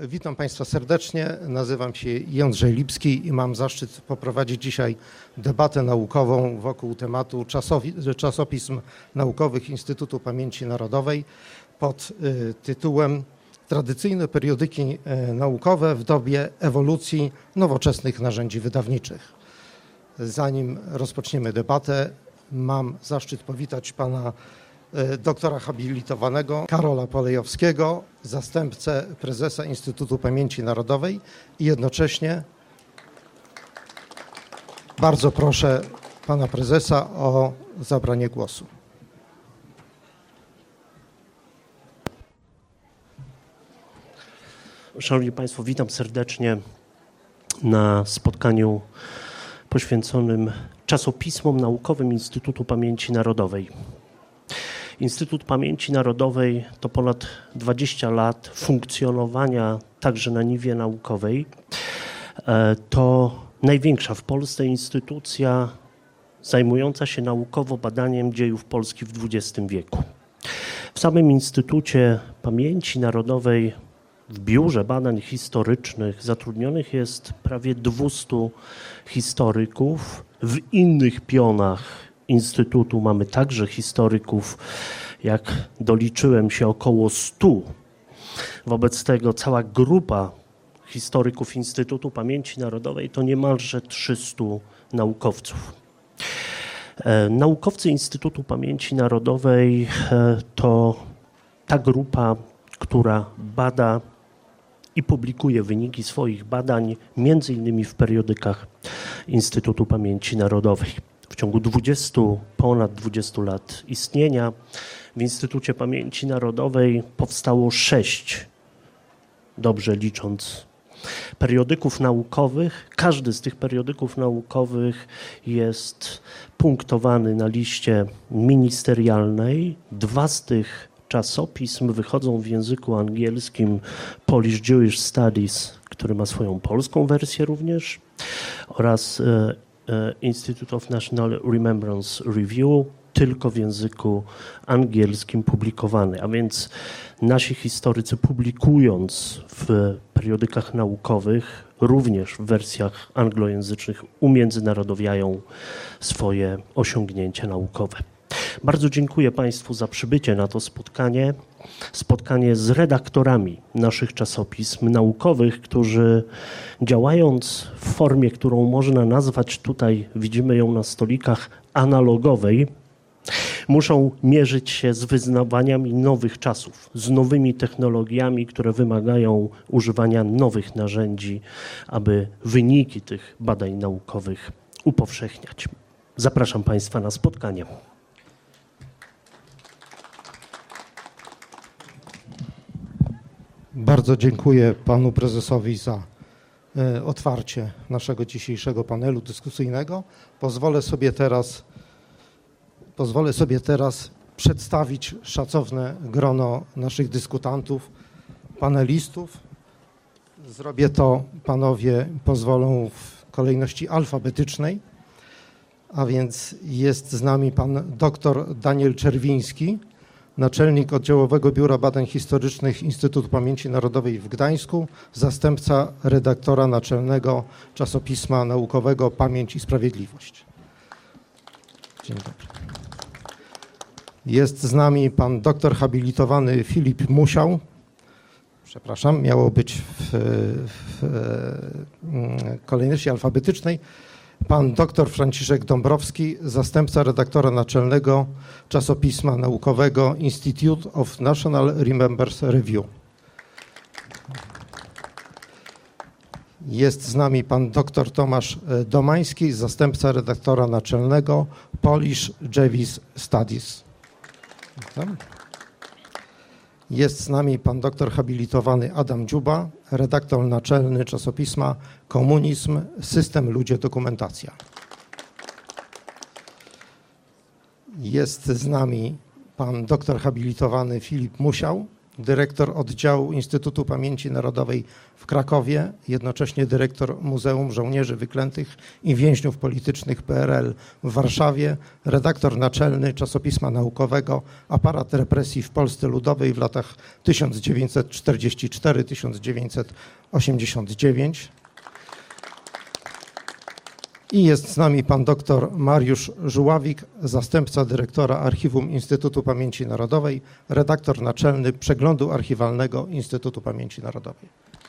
Witam Państwa serdecznie. Nazywam się Jędrzej Lipski i mam zaszczyt poprowadzić dzisiaj debatę naukową wokół tematu czasopism naukowych Instytutu Pamięci Narodowej pod tytułem Tradycyjne periodyki naukowe w dobie ewolucji nowoczesnych narzędzi wydawniczych. Zanim rozpoczniemy debatę, mam zaszczyt powitać pana doktora habilitowanego Karola Polejowskiego, zastępcę prezesa Instytutu Pamięci Narodowej i jednocześnie bardzo proszę pana prezesa o zabranie głosu. Szanowni Państwo, witam serdecznie na spotkaniu poświęconym czasopismom naukowym Instytutu Pamięci Narodowej. Instytut Pamięci Narodowej to ponad 20 lat funkcjonowania także na niwie naukowej. To największa w Polsce instytucja zajmująca się naukowo badaniem dziejów Polski w XX wieku. W samym Instytucie Pamięci Narodowej w Biurze Badań Historycznych zatrudnionych jest prawie 200 historyków. W innych pionach Instytutu mamy także historyków, jak doliczyłem się, około 100. Wobec tego cała grupa historyków Instytutu Pamięci Narodowej to niemalże 300 naukowców. Naukowcy Instytutu Pamięci Narodowej to ta grupa, która bada i publikuje wyniki swoich badań, między innymi w periodykach Instytutu Pamięci Narodowej. W ciągu ponad 20 lat istnienia w Instytucie Pamięci Narodowej powstało 6, dobrze licząc, periodyków naukowych. Każdy z tych periodyków naukowych jest punktowany na liście ministerialnej. 2 z tych czasopism wychodzą w języku angielskim Polish Jewish Studies, który ma swoją polską wersję również, oraz Institute of National Remembrance Review, tylko w języku angielskim publikowany. A więc nasi historycy, publikując w periodykach naukowych, również w wersjach anglojęzycznych, umiędzynarodowiają swoje osiągnięcia naukowe. Bardzo dziękuję Państwu za przybycie na to spotkanie z redaktorami naszych czasopism naukowych, którzy działając w formie, którą można nazwać, tutaj widzimy ją na stolikach, analogowej, muszą mierzyć się z wyzwaniami nowych czasów, z nowymi technologiami, które wymagają używania nowych narzędzi, aby wyniki tych badań naukowych upowszechniać. Zapraszam Państwa na spotkanie. Bardzo dziękuję panu prezesowi za otwarcie naszego dzisiejszego panelu dyskusyjnego. Pozwolę sobie teraz przedstawić szacowne grono naszych dyskutantów, panelistów. Zrobię to, panowie pozwolą, w kolejności alfabetycznej, a więc jest z nami pan dr Daniel Czerwiński, naczelnik Oddziałowego Biura Badań Historycznych Instytutu Pamięci Narodowej w Gdańsku, zastępca redaktora naczelnego czasopisma naukowego Pamięć i Sprawiedliwość. Dzień dobry. Jest z nami pan doktor habilitowany Filip Musiał. Przepraszam, miało być w kolejności alfabetycznej. Pan dr Franciszek Dąbrowski, zastępca redaktora naczelnego czasopisma naukowego Institute of National Remembrance Review. Jest z nami pan dr Tomasz Domański, zastępca redaktora naczelnego Polish Jewish Studies. Jest z nami pan doktor habilitowany Adam Dziuba, redaktor naczelny czasopisma Komunizm, System, Ludzie, Dokumentacja. Jest z nami pan doktor habilitowany Filip Musiał, dyrektor oddziału Instytutu Pamięci Narodowej w Krakowie, jednocześnie dyrektor Muzeum Żołnierzy Wyklętych i Więźniów Politycznych PRL w Warszawie, redaktor naczelny czasopisma naukowego Aparat Represji w Polsce Ludowej w latach 1944-1989. I jest z nami pan dr Mariusz Żuławik, zastępca dyrektora Archiwum Instytutu Pamięci Narodowej, redaktor naczelny Przeglądu Archiwalnego Instytutu Pamięci Narodowej.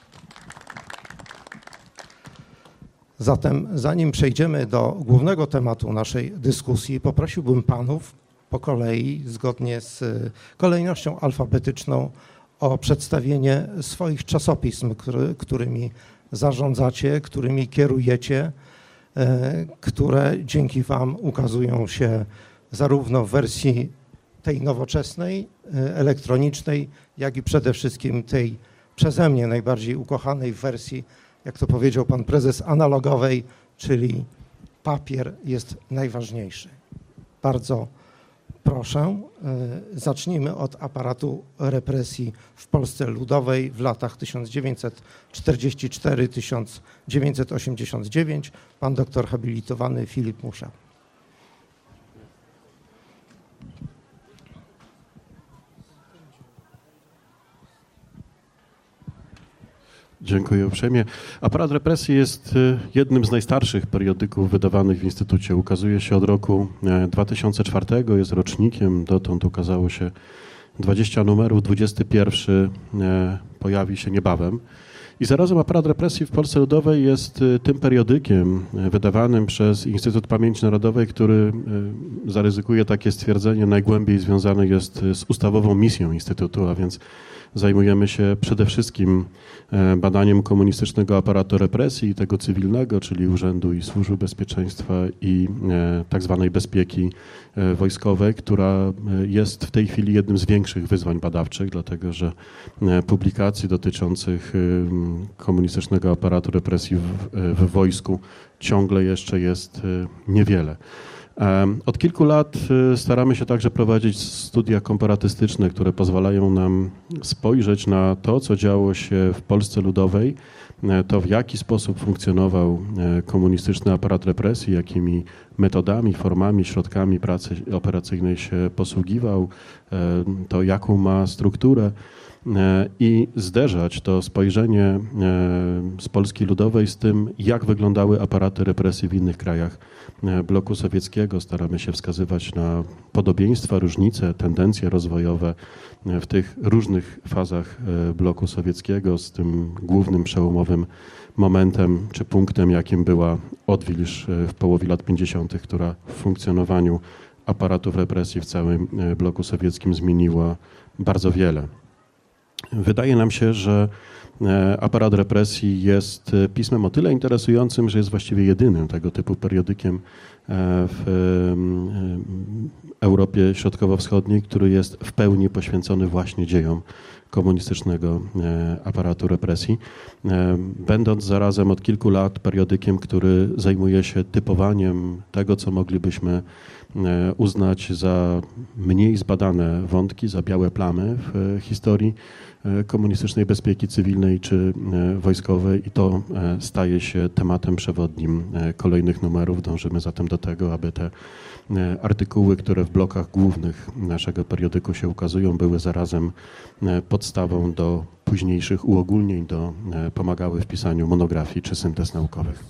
Zatem zanim przejdziemy do głównego tematu naszej dyskusji, poprosiłbym panów po kolei, zgodnie z kolejnością alfabetyczną, o przedstawienie swoich czasopism, którymi zarządzacie, którymi kierujecie, które dzięki wam ukazują się zarówno w wersji tej nowoczesnej, elektronicznej, jak i przede wszystkim tej przeze mnie najbardziej ukochanej wersji, jak to powiedział pan prezes, analogowej, czyli papier jest najważniejszy. Bardzo proszę, zacznijmy od aparatu represji w Polsce Ludowej w latach 1944-1989. Pan doktor habilitowany Filip Musia. Dziękuję uprzejmie. Aparat represji jest jednym z najstarszych periodyków wydawanych w Instytucie. Ukazuje się od roku 2004, jest rocznikiem, dotąd ukazało się 20 numerów, 21 pojawi się niebawem. I zarazem Aparat represji w Polsce Ludowej jest tym periodykiem wydawanym przez Instytut Pamięci Narodowej, który, zaryzykuje takie stwierdzenie, najgłębiej związany jest z ustawową misją Instytutu, a więc zajmujemy się przede wszystkim badaniem komunistycznego aparatu represji, tego cywilnego, czyli Urzędu i Służby Bezpieczeństwa i tak zwanej bezpieki wojskowej, która jest w tej chwili jednym z większych wyzwań badawczych, dlatego że publikacji dotyczących komunistycznego aparatu represji w wojsku ciągle jeszcze jest niewiele. Od kilku lat staramy się także prowadzić studia komparatystyczne, które pozwalają nam spojrzeć na to, co działo się w Polsce Ludowej, to w jaki sposób funkcjonował komunistyczny aparat represji, jakimi metodami, formami, środkami pracy operacyjnej się posługiwał, to jaką ma strukturę i zderzać to spojrzenie z Polski Ludowej z tym, jak wyglądały aparaty represji w innych krajach bloku sowieckiego. Staramy się wskazywać na podobieństwa, różnice, tendencje rozwojowe w tych różnych fazach bloku sowieckiego z tym głównym przełomowym momentem czy punktem, jakim była odwilż w połowie lat 50., która w funkcjonowaniu aparatów represji w całym bloku sowieckim zmieniła bardzo wiele. Wydaje nam się, że aparat represji jest pismem o tyle interesującym, że jest właściwie jedynym tego typu periodykiem w Europie Środkowo-Wschodniej, który jest w pełni poświęcony właśnie dziejom komunistycznego aparatu represji, będąc zarazem od kilku lat periodykiem, który zajmuje się typowaniem tego, co moglibyśmy uznać za mniej zbadane wątki, za białe plamy w historii komunistycznej bezpieki cywilnej czy wojskowej i to staje się tematem przewodnim kolejnych numerów. Dążymy zatem do tego, aby te artykuły, które w blokach głównych naszego periodyku się ukazują, były zarazem podstawą do późniejszych uogólnień, pomagały w pisaniu monografii czy syntez naukowych.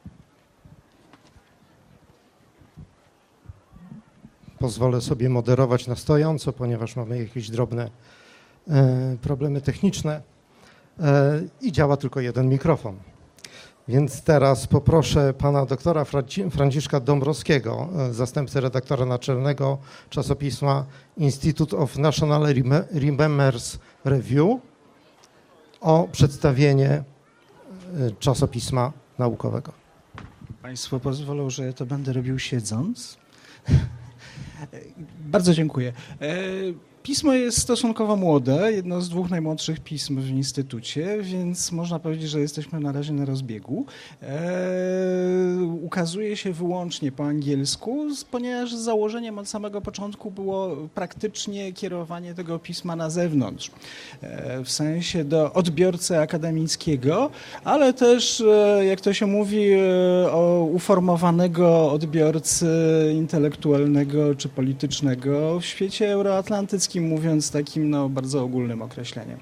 Pozwolę sobie moderować na stojąco, ponieważ mamy jakieś drobne problemy techniczne i działa tylko jeden mikrofon. Więc teraz poproszę pana doktora Franciszka Dąbrowskiego, zastępcę redaktora naczelnego czasopisma Institute of National Remembrance Review, o przedstawienie czasopisma naukowego. Państwo pozwolą, że to będę robił siedząc. Bardzo dziękuję. Pismo jest stosunkowo młode, jedno z 2 najmłodszych pism w Instytucie, więc można powiedzieć, że jesteśmy na razie na rozbiegu. Ukazuje się wyłącznie po angielsku, ponieważ założeniem od samego początku było praktycznie kierowanie tego pisma na zewnątrz, w sensie do odbiorcy akademickiego, ale też, jak to się mówi, uformowanego odbiorcy intelektualnego czy politycznego w świecie euroatlantyckim, mówiąc takim bardzo ogólnym określeniem.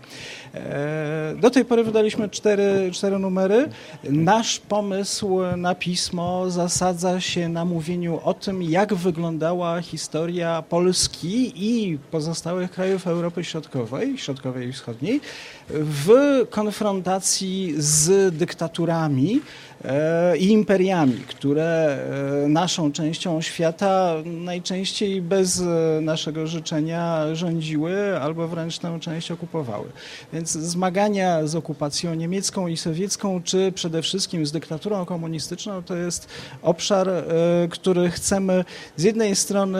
Do tej pory wydaliśmy 4 numery. Nasz pomysł na pismo zasadza się na mówieniu o tym, jak wyglądała historia Polski i pozostałych krajów Europy Środkowej i Wschodniej w konfrontacji z dyktaturami i imperiami, które naszą częścią świata najczęściej bez naszego życzenia rządziły albo wręcz tę część okupowały. Więc zmagania z okupacją niemiecką i sowiecką, czy przede wszystkim z dyktaturą komunistyczną, to jest obszar, który chcemy z jednej strony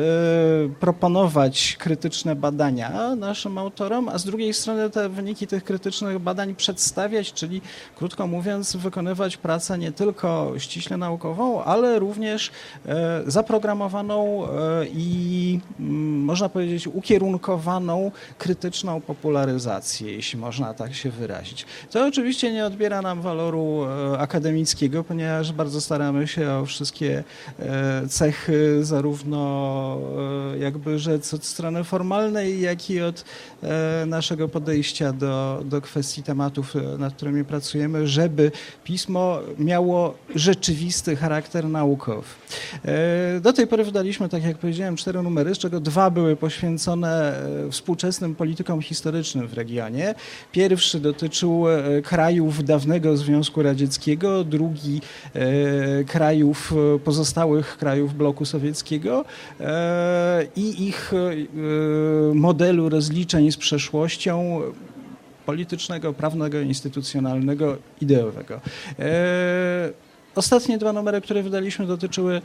proponować krytyczne badania naszym autorom, a z drugiej strony te wyniki tych krytycznych badań przedstawiać, czyli krótko mówiąc wykonywać pracę nie tylko ściśle naukową, ale również zaprogramowaną i można powiedzieć ukierunkowaną krytyczną popularyzację, jeśli można tak się wyrazić. To oczywiście nie odbiera nam waloru akademickiego, ponieważ bardzo staramy się o wszystkie cechy zarówno jakby rzec od strony formalnej, jak i od naszego podejścia do kwestii tematów, nad którymi pracujemy, żeby pismo miało rzeczywisty charakter naukowy. Do tej pory wydaliśmy, tak jak powiedziałem, 4 numery, z czego 2 były poświęcone współczesnym politykom historycznym w regionie. Pierwszy dotyczył krajów dawnego Związku Radzieckiego, drugi pozostałych krajów bloku sowieckiego i ich modelu rozliczeń z przeszłością politycznego, prawnego, instytucjonalnego, ideowego. Ostatnie 2 numery, które wydaliśmy, dotyczyły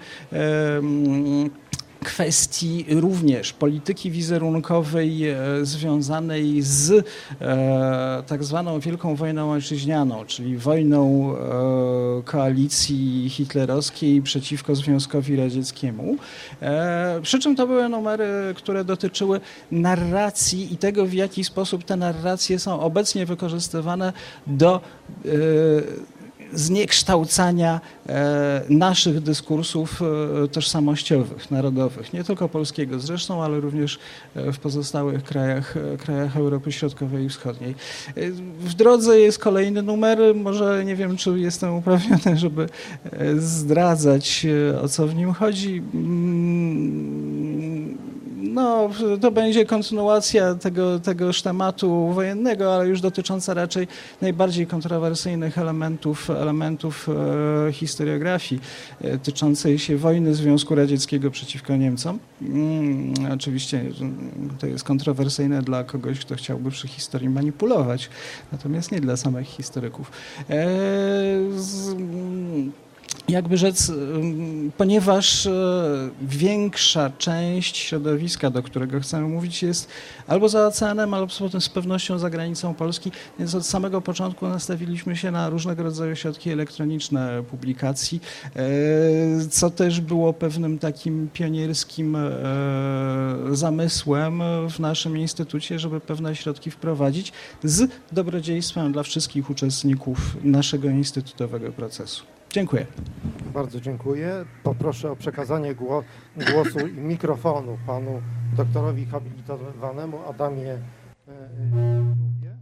kwestii również polityki wizerunkowej związanej z tak zwaną Wielką Wojną Ojczyźnianą, czyli wojną koalicji hitlerowskiej przeciwko Związkowi Radzieckiemu. Przy czym to były numery, które dotyczyły narracji i tego, w jaki sposób te narracje są obecnie wykorzystywane do zniekształcania naszych dyskursów tożsamościowych, narodowych, nie tylko polskiego zresztą, ale również w pozostałych krajach Europy Środkowej i Wschodniej. W drodze jest kolejny numer, może nie wiem, czy jestem uprawniony, żeby zdradzać, o co w nim chodzi. No, to będzie kontynuacja tegoż tematu wojennego, ale już dotycząca raczej najbardziej kontrowersyjnych elementów historiografii tyczącej się wojny Związku Radzieckiego przeciwko Niemcom. Oczywiście to jest kontrowersyjne dla kogoś, kto chciałby przy historii manipulować, natomiast nie dla samych historyków. Jakby rzec, ponieważ większa część środowiska, do którego chcemy mówić, jest albo za oceanem, albo z pewnością za granicą Polski, więc od samego początku nastawiliśmy się na różnego rodzaju środki elektroniczne publikacji, co też było pewnym takim pionierskim zamysłem w naszym instytucie, żeby pewne środki wprowadzić z dobrodziejstwem dla wszystkich uczestników naszego instytutowego procesu. Dziękuję. Bardzo dziękuję. Poproszę o przekazanie głosu i mikrofonu panu doktorowi habilitowanemu Adamie Lubie.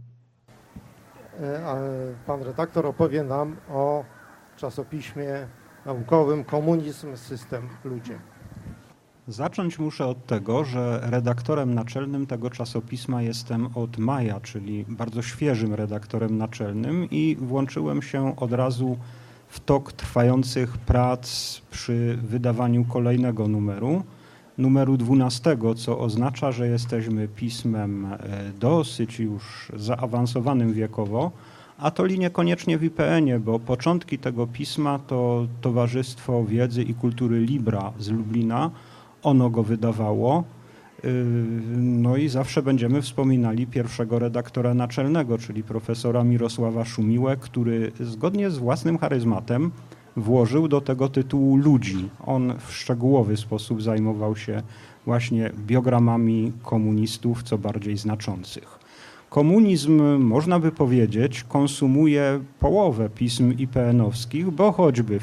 Pan redaktor opowie nam o czasopiśmie naukowym Komunizm, System, Ludzie. Zacząć muszę od tego, że redaktorem naczelnym tego czasopisma jestem od maja, czyli bardzo świeżym redaktorem naczelnym i włączyłem się od razu w tok trwających prac przy wydawaniu kolejnego numeru 12, co oznacza, że jesteśmy pismem dosyć już zaawansowanym wiekowo, a to niekoniecznie w IPN-ie, bo początki tego pisma to Towarzystwo Wiedzy i Kultury Libra z Lublina, ono go wydawało. No i zawsze będziemy wspominali pierwszego redaktora naczelnego, czyli profesora Mirosława Szumiłę, który zgodnie z własnym charyzmatem włożył do tego tytułu ludzi. On w szczegółowy sposób zajmował się właśnie biogramami komunistów, co bardziej znaczących. Komunizm, można by powiedzieć, konsumuje połowę pism IPN-owskich, bo choćby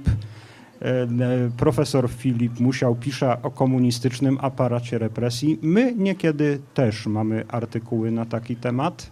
profesor Filip Musiał pisze o komunistycznym aparacie represji. My niekiedy też mamy artykuły na taki temat.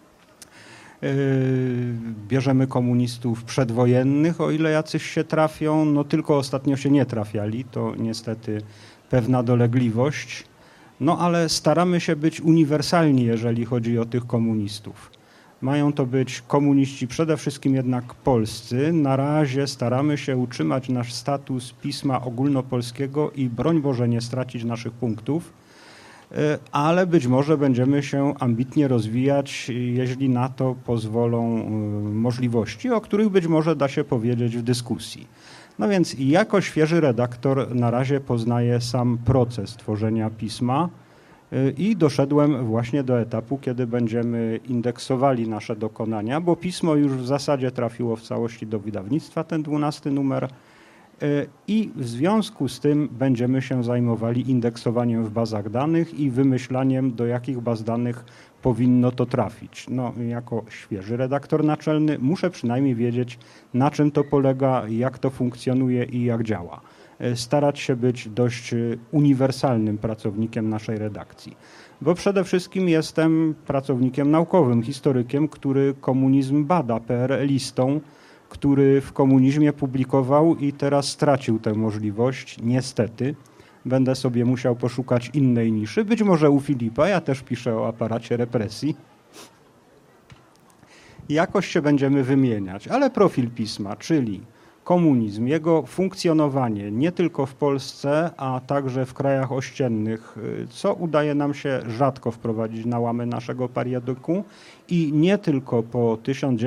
Bierzemy komunistów przedwojennych, o ile jacyś się trafią, no tylko ostatnio się nie trafiali, to niestety pewna dolegliwość. No ale staramy się być uniwersalni, jeżeli chodzi o tych komunistów. Mają to być komuniści przede wszystkim jednak polscy. Na razie staramy się utrzymać nasz status pisma ogólnopolskiego i broń Boże nie stracić naszych punktów, ale być może będziemy się ambitnie rozwijać, jeśli na to pozwolą możliwości, o których być może da się powiedzieć w dyskusji. No więc jako świeży redaktor na razie poznaję sam proces tworzenia pisma i doszedłem właśnie do etapu, kiedy będziemy indeksowali nasze dokonania, bo pismo już w zasadzie trafiło w całości do wydawnictwa, ten 12 numer, i w związku z tym będziemy się zajmowali indeksowaniem w bazach danych i wymyślaniem, do jakich baz danych powinno to trafić. No, jako świeży redaktor naczelny muszę przynajmniej wiedzieć, na czym to polega, jak to funkcjonuje i jak działa. Starać się być dość uniwersalnym pracownikiem naszej redakcji. Bo przede wszystkim jestem pracownikiem naukowym, historykiem, który komunizm bada, PRL-istą, który w komunizmie publikował i teraz stracił tę możliwość, niestety. Będę sobie musiał poszukać innej niszy, być może u Filipa, ja też piszę o aparacie represji. Jakoś się będziemy wymieniać, ale profil pisma, czyli komunizm, jego funkcjonowanie nie tylko w Polsce, a także w krajach ościennych, co udaje nam się rzadko wprowadzić na łamy naszego periodyku i nie tylko po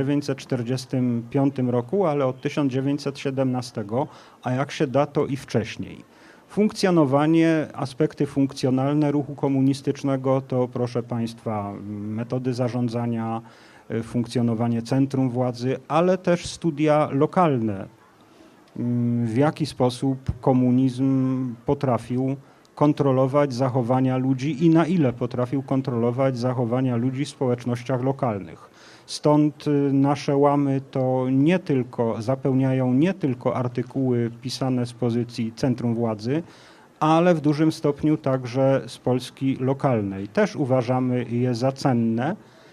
1945 roku, ale od 1917, a jak się da, to i wcześniej. Funkcjonowanie, aspekty funkcjonalne ruchu komunistycznego to, proszę Państwa, metody zarządzania, funkcjonowanie centrum władzy, ale też studia lokalne. W jaki sposób komunizm potrafił kontrolować zachowania ludzi i na ile potrafił kontrolować zachowania ludzi w społecznościach lokalnych. Stąd nasze łamy to zapełniają nie tylko artykuły pisane z pozycji centrum władzy, ale w dużym stopniu także z Polski lokalnej. Też uważamy je za cenne.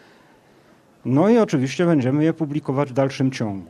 No i oczywiście będziemy je publikować w dalszym ciągu.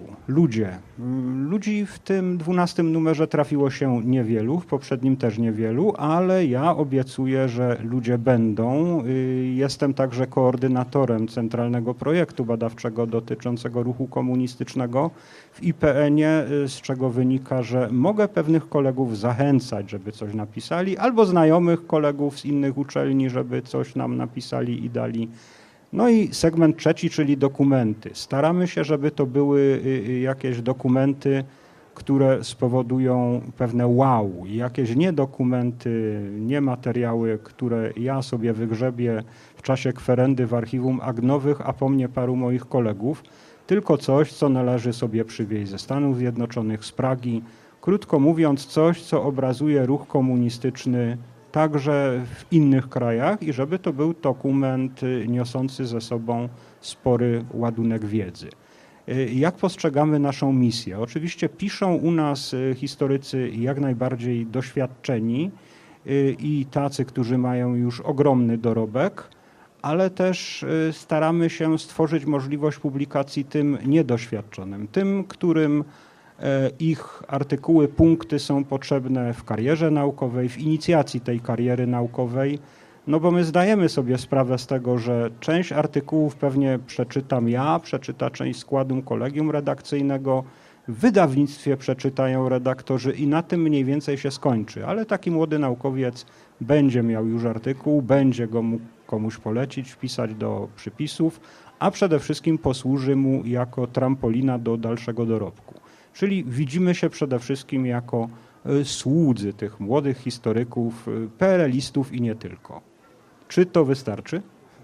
Ludzi w tym 12 numerze trafiło się niewielu, w poprzednim też niewielu, ale ja obiecuję, że ludzie będą. Jestem także koordynatorem centralnego projektu badawczego dotyczącego ruchu komunistycznego w IPN-ie, z czego wynika, że mogę pewnych kolegów zachęcać, żeby coś napisali, albo znajomych kolegów z innych uczelni, żeby coś nam napisali i dali. No i segment trzeci, czyli dokumenty. Staramy się, żeby to były jakieś dokumenty, które spowodują pewne wow, jakieś nie dokumenty, nie materiały, które ja sobie wygrzebię w czasie kwerendy w archiwum Agnowych, a po mnie paru moich kolegów, tylko coś, co należy sobie przywieźć ze Stanów Zjednoczonych, z Pragi. Krótko mówiąc, coś, co obrazuje ruch komunistyczny także w innych krajach i żeby to był dokument niosący ze sobą spory ładunek wiedzy. Jak postrzegamy naszą misję? Oczywiście piszą u nas historycy jak najbardziej doświadczeni i tacy, którzy mają już ogromny dorobek, ale też staramy się stworzyć możliwość publikacji tym niedoświadczonym, tym, którym ich artykuły, punkty są potrzebne w karierze naukowej, w inicjacji tej kariery naukowej, no bo my zdajemy sobie sprawę z tego, że część artykułów pewnie przeczytam ja, przeczyta część składu kolegium redakcyjnego, w wydawnictwie przeczytają redaktorzy i na tym mniej więcej się skończy, ale taki młody naukowiec będzie miał już artykuł, będzie go mógł komuś polecić, wpisać do przypisów, a przede wszystkim posłuży mu jako trampolina do dalszego dorobku. Czyli widzimy się przede wszystkim jako słudzy tych młodych historyków, PRL-istów i nie tylko. Czy to wystarczy?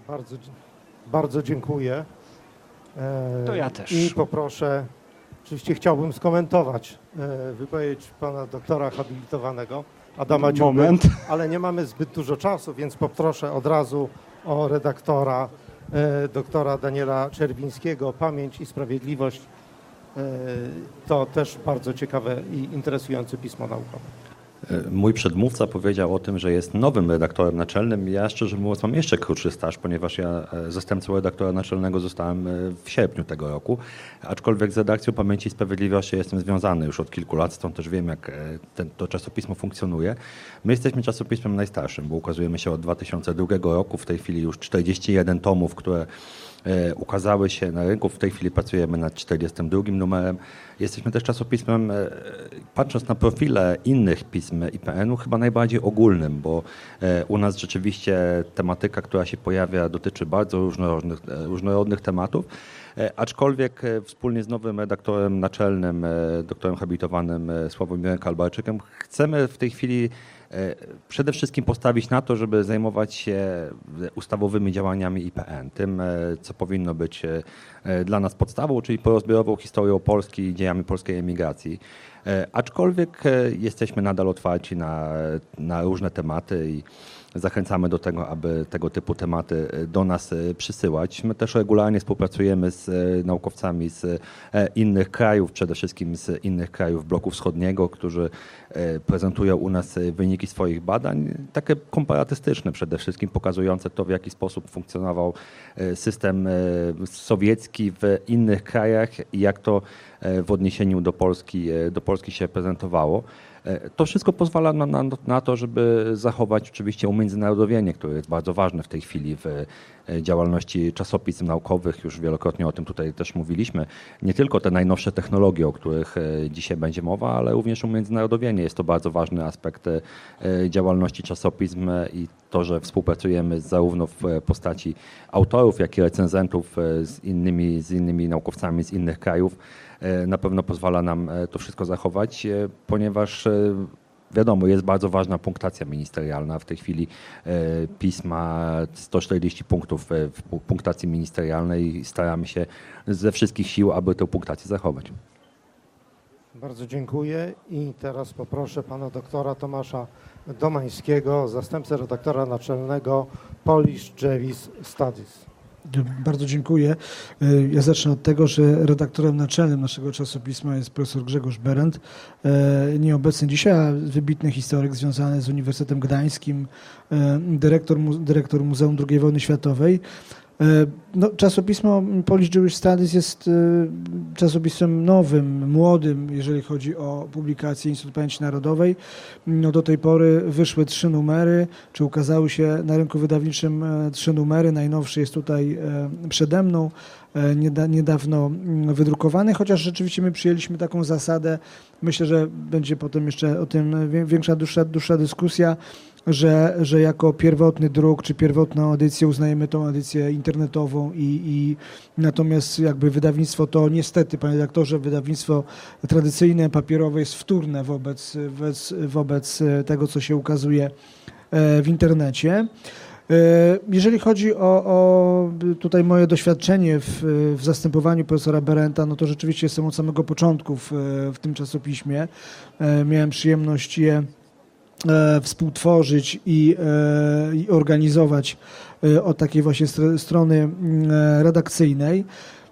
Bardzo dziękuję. To ja też. I poproszę, oczywiście chciałbym skomentować wypowiedź pana doktora habilitowanego Adama Dziuby, Moment. ale nie mamy zbyt dużo czasu, więc poproszę od razu o redaktora, doktora Daniela Czerwińskiego, Pamięć i Sprawiedliwość. To też bardzo ciekawe i interesujące pismo naukowe. Mój przedmówca powiedział o tym, że jest nowym redaktorem naczelnym. Ja szczerze mówiąc mam jeszcze krótszy staż, ponieważ ja zastępcą redaktora naczelnego zostałem w sierpniu tego roku. Aczkolwiek z redakcją Pamięci i Sprawiedliwości jestem związany już od kilku lat, stąd też wiem, jak to czasopismo funkcjonuje. My jesteśmy czasopismem najstarszym, bo ukazujemy się od 2002 roku. W tej chwili już 41 tomów, które ukazały się na rynku. W tej chwili pracujemy nad 42 numerem. Jesteśmy też czasopismem, patrząc na profile innych pism IPN-u, chyba najbardziej ogólnym, bo u nas rzeczywiście tematyka, która się pojawia, dotyczy bardzo różnorodnych tematów. Aczkolwiek wspólnie z nowym redaktorem naczelnym, doktorem habilitowanym Sławomirem Kalbarczykiem, chcemy w tej chwili przede wszystkim postawić na to, żeby zajmować się ustawowymi działaniami IPN, tym, co powinno być dla nas podstawą, czyli porozbiorową historią Polski i dziejami polskiej emigracji. Aczkolwiek jesteśmy nadal otwarci na różne tematy i zachęcamy do tego, aby tego typu tematy do nas przysyłać. My też regularnie współpracujemy z naukowcami z innych krajów, przede wszystkim z innych krajów bloku wschodniego, którzy prezentują u nas wyniki swoich badań, takie komparatystyczne przede wszystkim, pokazujące to, w jaki sposób funkcjonował system sowiecki w innych krajach i jak to w odniesieniu do Polski się prezentowało. To wszystko pozwala na to, żeby zachować oczywiście umiędzynarodowienie, które jest bardzo ważne w tej chwili w działalności czasopism naukowych. Już wielokrotnie o tym tutaj też mówiliśmy. Nie tylko te najnowsze technologie, o których dzisiaj będzie mowa, ale również umiędzynarodowienie. Jest to bardzo ważny aspekt działalności czasopism i to, że współpracujemy zarówno w postaci autorów, jak i recenzentów z innymi naukowcami z innych krajów, na pewno pozwala nam to wszystko zachować, ponieważ wiadomo, jest bardzo ważna punktacja ministerialna. W tej chwili PiS ma 140 punktów w punktacji ministerialnej i staramy się ze wszystkich sił, aby tę punktację zachować. Bardzo dziękuję i teraz poproszę pana doktora Tomasza Domańskiego, zastępcę redaktora naczelnego Polish Jewish Studies. Bardzo dziękuję. Ja zacznę od tego, że redaktorem naczelnym naszego czasopisma jest profesor Grzegorz Berendt, nieobecny dzisiaj, a wybitny historyk związany z Uniwersytetem Gdańskim, dyrektor Muzeum II Wojny Światowej. No, czasopismo Polish Jewish Studies jest czasopismem nowym, młodym, jeżeli chodzi o publikację Instytutu Pamięci Narodowej. No, do tej pory wyszły 3 numery, czy ukazały się na rynku wydawniczym 3 numery. Najnowszy jest tutaj przede mną, niedawno wydrukowany, chociaż rzeczywiście my przyjęliśmy taką zasadę, myślę, że będzie potem jeszcze o tym większa, dłuższa dyskusja, że jako pierwotny druk czy pierwotną edycję uznajemy tą edycję internetową i natomiast jakby wydawnictwo to niestety, panie redaktorze, wydawnictwo tradycyjne, papierowe jest wtórne wobec tego, co się ukazuje w internecie. Jeżeli chodzi o tutaj moje doświadczenie w zastępowaniu profesora Berendta, no to rzeczywiście jestem od samego początku w tym czasopiśmie. Miałem przyjemność je współtworzyć i organizować od takiej właśnie strony redakcyjnej.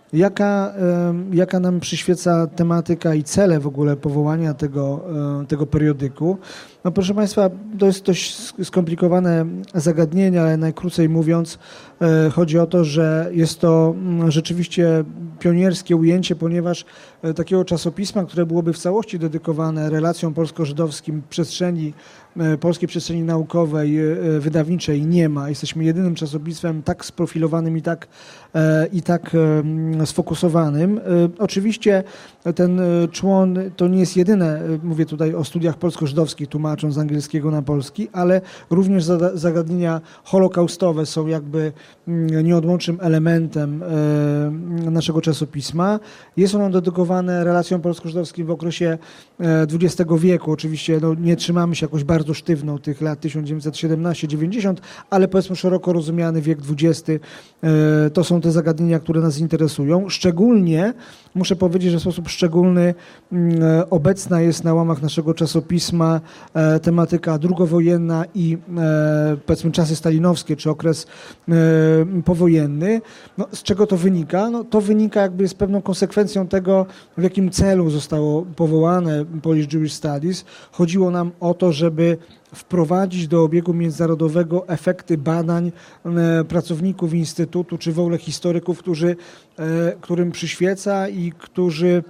Jaka nam przyświeca tematyka i cele w ogóle powołania tego periodyku? No proszę Państwa, to jest dość skomplikowane zagadnienie, ale najkrócej mówiąc chodzi o to, że jest to rzeczywiście pionierskie ujęcie, ponieważ takiego czasopisma, które byłoby w całości dedykowane relacjom polsko-żydowskim polskiej przestrzeni naukowej, wydawniczej nie ma. Jesteśmy jedynym czasopismem tak sprofilowanym i tak sfokusowanym. Oczywiście ten człon to nie jest jedyne, mówię tutaj o studiach polsko-żydowskich, tu tłumacząc z angielskiego na polski, ale również zagadnienia holokaustowe są jakby nieodłącznym elementem naszego czasopisma. Jest ono dedykowane relacjom polsko-żydowskim w okresie XX wieku. Oczywiście nie trzymamy się jakoś bardzo sztywno tych lat 1917-90, ale powiedzmy szeroko rozumiany wiek XX to są te zagadnienia, które nas interesują. Szczególnie, muszę powiedzieć, że w sposób szczególny obecna jest na łamach naszego czasopisma tematyka drugowojenna i powiedzmy czasy stalinowskie, czy okres powojenny. No, z czego to wynika? No, to wynika jakby z pewną konsekwencją tego, w jakim celu zostało powołane Polish Jewish Studies. Chodziło nam o to, żeby wprowadzić do obiegu międzynarodowego efekty badań pracowników Instytutu, czy w ogóle historyków, którym przyświeca i którzy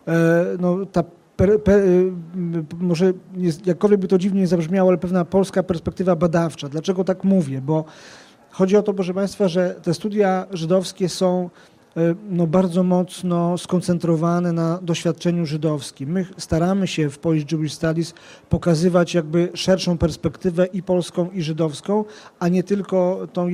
może jakkolwiek by to dziwnie nie zabrzmiało, ale pewna polska perspektywa badawcza. Dlaczego tak mówię? Bo chodzi o to, proszę Państwa, że te studia żydowskie są bardzo mocno skoncentrowane na doświadczeniu żydowskim. My staramy się w Polish Jewish Studies pokazywać jakby szerszą perspektywę i polską, i żydowską, a nie tylko tą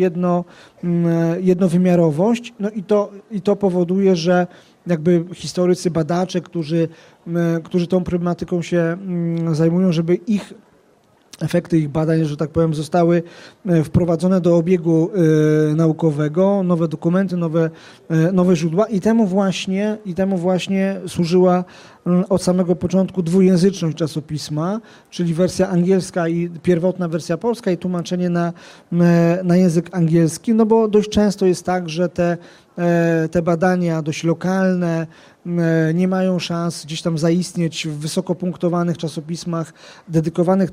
jednowymiarowość. No i to powoduje, że jakby historycy, badacze, którzy tą problematyką się zajmują, żeby efekty ich badań, że tak powiem, zostały wprowadzone do obiegu naukowego, nowe dokumenty, nowe źródła i temu właśnie służyła od samego początku dwujęzyczność czasopisma, czyli wersja angielska i pierwotna wersja polska i tłumaczenie na język angielski, no bo dość często jest tak, że te badania dość lokalne nie mają szans gdzieś tam zaistnieć w wysoko punktowanych czasopismach dedykowanych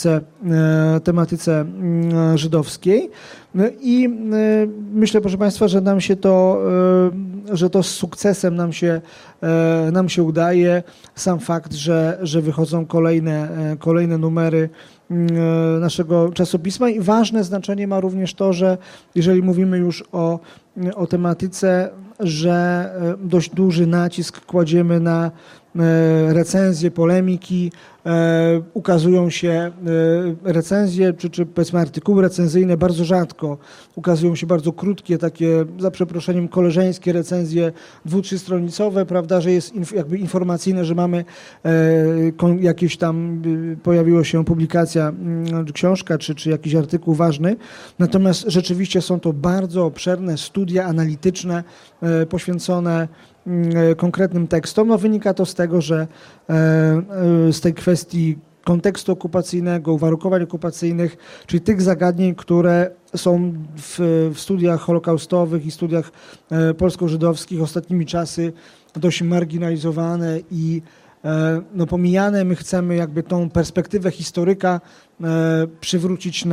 tematyce żydowskiej. I myślę, proszę Państwa, że nam się że to z sukcesem nam się udaje. Sam fakt, że wychodzą kolejne numery naszego czasopisma i ważne znaczenie ma również to, że jeżeli mówimy już o tematyce, że dość duży nacisk kładziemy na recenzje, polemiki, ukazują się recenzje, czy powiedzmy artykuły recenzyjne bardzo rzadko, ukazują się bardzo krótkie, takie za przeproszeniem koleżeńskie recenzje 2-3-stronicowe, prawda, że jest jakby informacyjne, że mamy jakieś tam, pojawiła się publikacja, książka, czy jakiś artykuł ważny, natomiast rzeczywiście są to bardzo obszerne studia analityczne poświęcone konkretnym tekstom. No, wynika to z tego, że z tej kwestii kontekstu okupacyjnego, uwarunkowań okupacyjnych, czyli tych zagadnień, które są w studiach holokaustowych i studiach polsko-żydowskich ostatnimi czasy dość marginalizowane i pomijane. My chcemy jakby tą perspektywę historyka przywrócić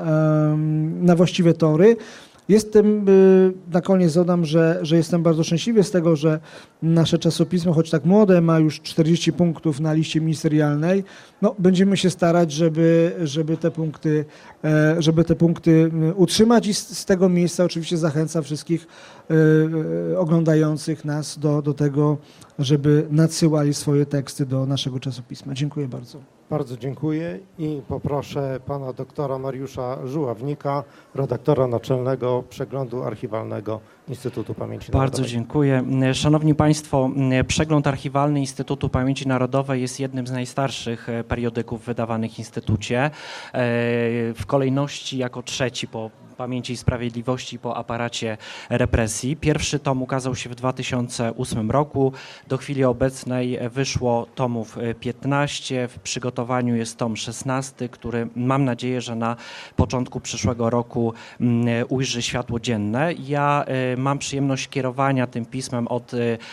na właściwe tory. Na koniec dodam, że jestem bardzo szczęśliwy z tego, że nasze czasopismo, choć tak młode, ma już 40 punktów na liście ministerialnej. No, będziemy się starać, żeby te punkty utrzymać i z tego miejsca oczywiście zachęcam wszystkich oglądających nas do tego, żeby nadsyłali swoje teksty do naszego czasopisma. Dziękuję bardzo. Bardzo dziękuję i poproszę pana doktora Mariusza Żuławnika, redaktora naczelnego Przeglądu Archiwalnego Instytutu Pamięci Narodowej. Bardzo dziękuję. Szanowni Państwo, Przegląd Archiwalny Instytutu Pamięci Narodowej jest jednym z najstarszych periodyków wydawanych w Instytucie. W kolejności jako trzeci po Pamięci i Sprawiedliwości po aparacie represji. Pierwszy tom ukazał się w 2008 roku. Do chwili obecnej wyszło tomów 15. W przygotowaniu jest tom 16, który mam nadzieję, że na początku przyszłego roku ujrzy światło dzienne. Ja mam przyjemność kierowania tym pismem od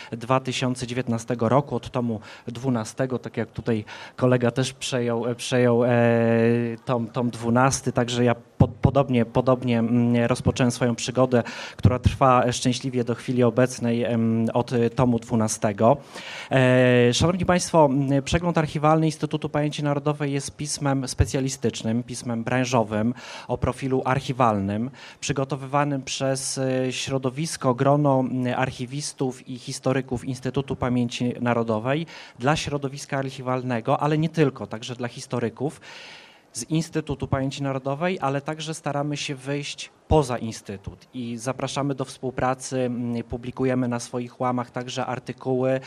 2019 roku, od tomu 12, tak jak tutaj kolega też przejął tom 12, także ja Podobnie rozpocząłem swoją przygodę, która trwa szczęśliwie do chwili obecnej od tomu 12. Szanowni Państwo, przegląd archiwalny Instytutu Pamięci Narodowej jest pismem specjalistycznym, pismem branżowym o profilu archiwalnym, przygotowywanym przez środowisko, grono archiwistów i historyków Instytutu Pamięci Narodowej dla środowiska archiwalnego, ale nie tylko, także dla historyków z Instytutu Pamięci Narodowej, ale także staramy się wyjść poza Instytut i zapraszamy do współpracy, publikujemy na swoich łamach także artykuły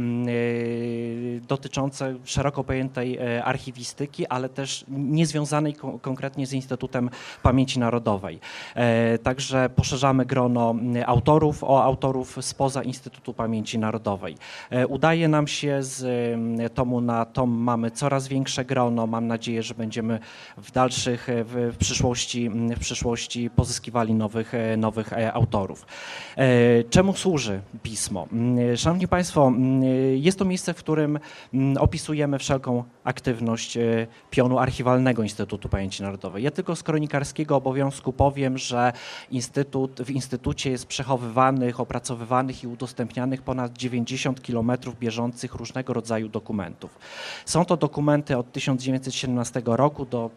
dotyczące szeroko pojętej archiwistyki, ale też niezwiązanej konkretnie z Instytutem Pamięci Narodowej. Także poszerzamy grono autorów o autorów spoza Instytutu Pamięci Narodowej. Udaje nam się, z tomu na tom mamy coraz większe grono. Mam nadzieję, że będziemy w przyszłości pozyskiwali nowych autorów. Czemu służy pismo? Szanowni Państwo, jest to miejsce, w którym opisujemy wszelką aktywność pionu archiwalnego Instytutu Pamięci Narodowej. Ja tylko z kronikarskiego obowiązku powiem, że w Instytucie jest przechowywanych, opracowywanych i udostępnianych ponad 90 kilometrów bieżących różnego rodzaju dokumentów. Są to dokumenty od 1917 roku do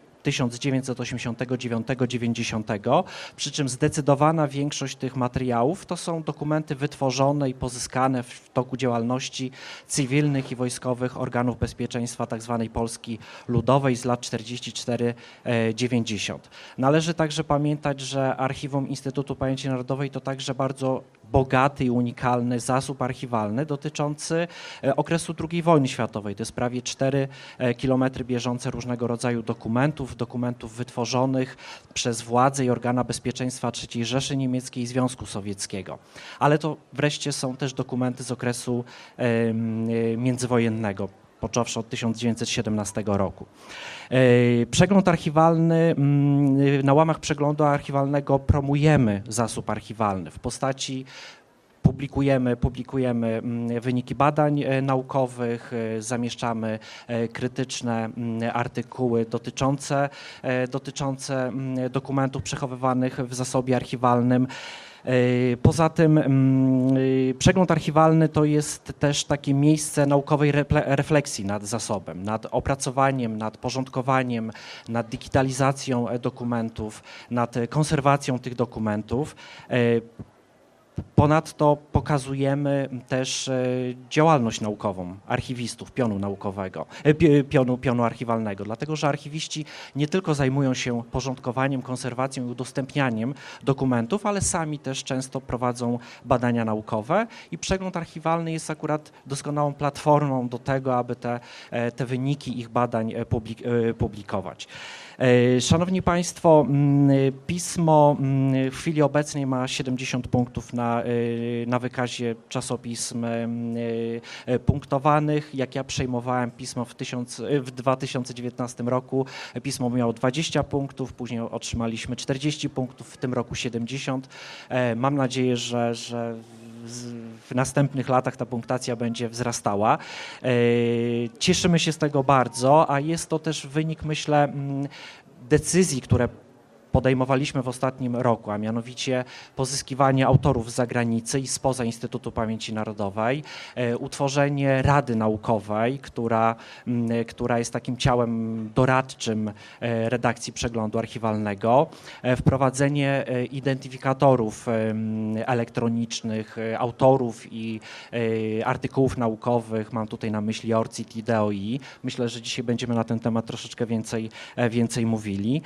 1989-90, przy czym zdecydowana większość tych materiałów to są dokumenty wytworzone i pozyskane w toku działalności cywilnych i wojskowych organów bezpieczeństwa tzw. Polski Ludowej z lat 44-90. Należy także pamiętać, że Archiwum Instytutu Pamięci Narodowej to także bardzo bogaty i unikalny zasób archiwalny dotyczący okresu II wojny światowej. To jest prawie 4 kilometry bieżące różnego rodzaju dokumentów wytworzonych przez władze i organa bezpieczeństwa III Rzeszy Niemieckiej i Związku Sowieckiego. Ale to wreszcie są też dokumenty z okresu międzywojennego, począwszy od 1917 roku. Przegląd archiwalny, na łamach przeglądu archiwalnego promujemy zasób archiwalny w postaci publikujemy wyniki badań naukowych, zamieszczamy krytyczne artykuły dotyczące dokumentów przechowywanych w zasobie archiwalnym. Poza tym przegląd archiwalny to jest też takie miejsce naukowej refleksji nad zasobem, nad opracowaniem, nad porządkowaniem, nad digitalizacją dokumentów, nad konserwacją tych dokumentów. Ponadto pokazujemy też działalność naukową archiwistów, pionu archiwalnego, dlatego że archiwiści nie tylko zajmują się porządkowaniem, konserwacją i udostępnianiem dokumentów, ale sami też często prowadzą badania naukowe i przegląd archiwalny jest akurat doskonałą platformą do tego, aby te wyniki ich badań publikować. Szanowni Państwo, pismo w chwili obecnej ma 70 punktów na wykazie czasopism punktowanych. Jak ja przejmowałem pismo w 2019 roku, pismo miało 20 punktów, później otrzymaliśmy 40 punktów, w tym roku 70. Mam nadzieję, że w następnych latach ta punktacja będzie wzrastała. Cieszymy się z tego bardzo, a jest to też wynik, myślę, decyzji, które podejmowaliśmy w ostatnim roku, a mianowicie pozyskiwanie autorów z zagranicy i spoza Instytutu Pamięci Narodowej, utworzenie Rady Naukowej, która jest takim ciałem doradczym redakcji przeglądu archiwalnego, wprowadzenie identyfikatorów elektronicznych, autorów i artykułów naukowych, mam tutaj na myśli ORCID i DOI. Myślę, że dzisiaj będziemy na ten temat troszeczkę więcej mówili.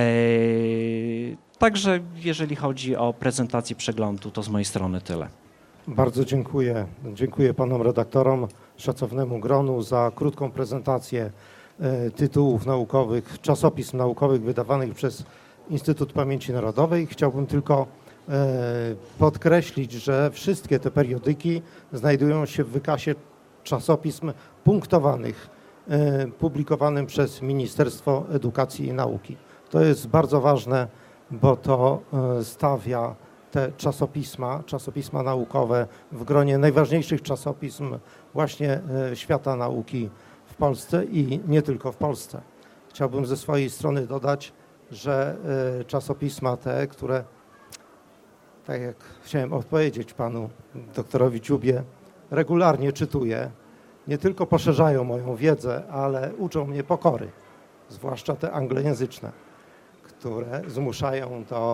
Także jeżeli chodzi o prezentację przeglądu, to z mojej strony tyle. Bardzo dziękuję. Dziękuję panom redaktorom, szacownemu gronu za krótką prezentację tytułów naukowych, czasopism naukowych wydawanych przez Instytut Pamięci Narodowej. Chciałbym tylko podkreślić, że wszystkie te periodyki znajdują się w wykazie czasopism punktowanych, publikowanym przez Ministerstwo Edukacji i Nauki. To jest bardzo ważne, bo to stawia te czasopisma naukowe w gronie najważniejszych czasopism właśnie świata nauki w Polsce i nie tylko w Polsce. Chciałbym ze swojej strony dodać, że czasopisma te, które, tak jak chciałem odpowiedzieć panu doktorowi Dziubie, regularnie czytuję, nie tylko poszerzają moją wiedzę, ale uczą mnie pokory, zwłaszcza te anglojęzyczne, które zmuszają do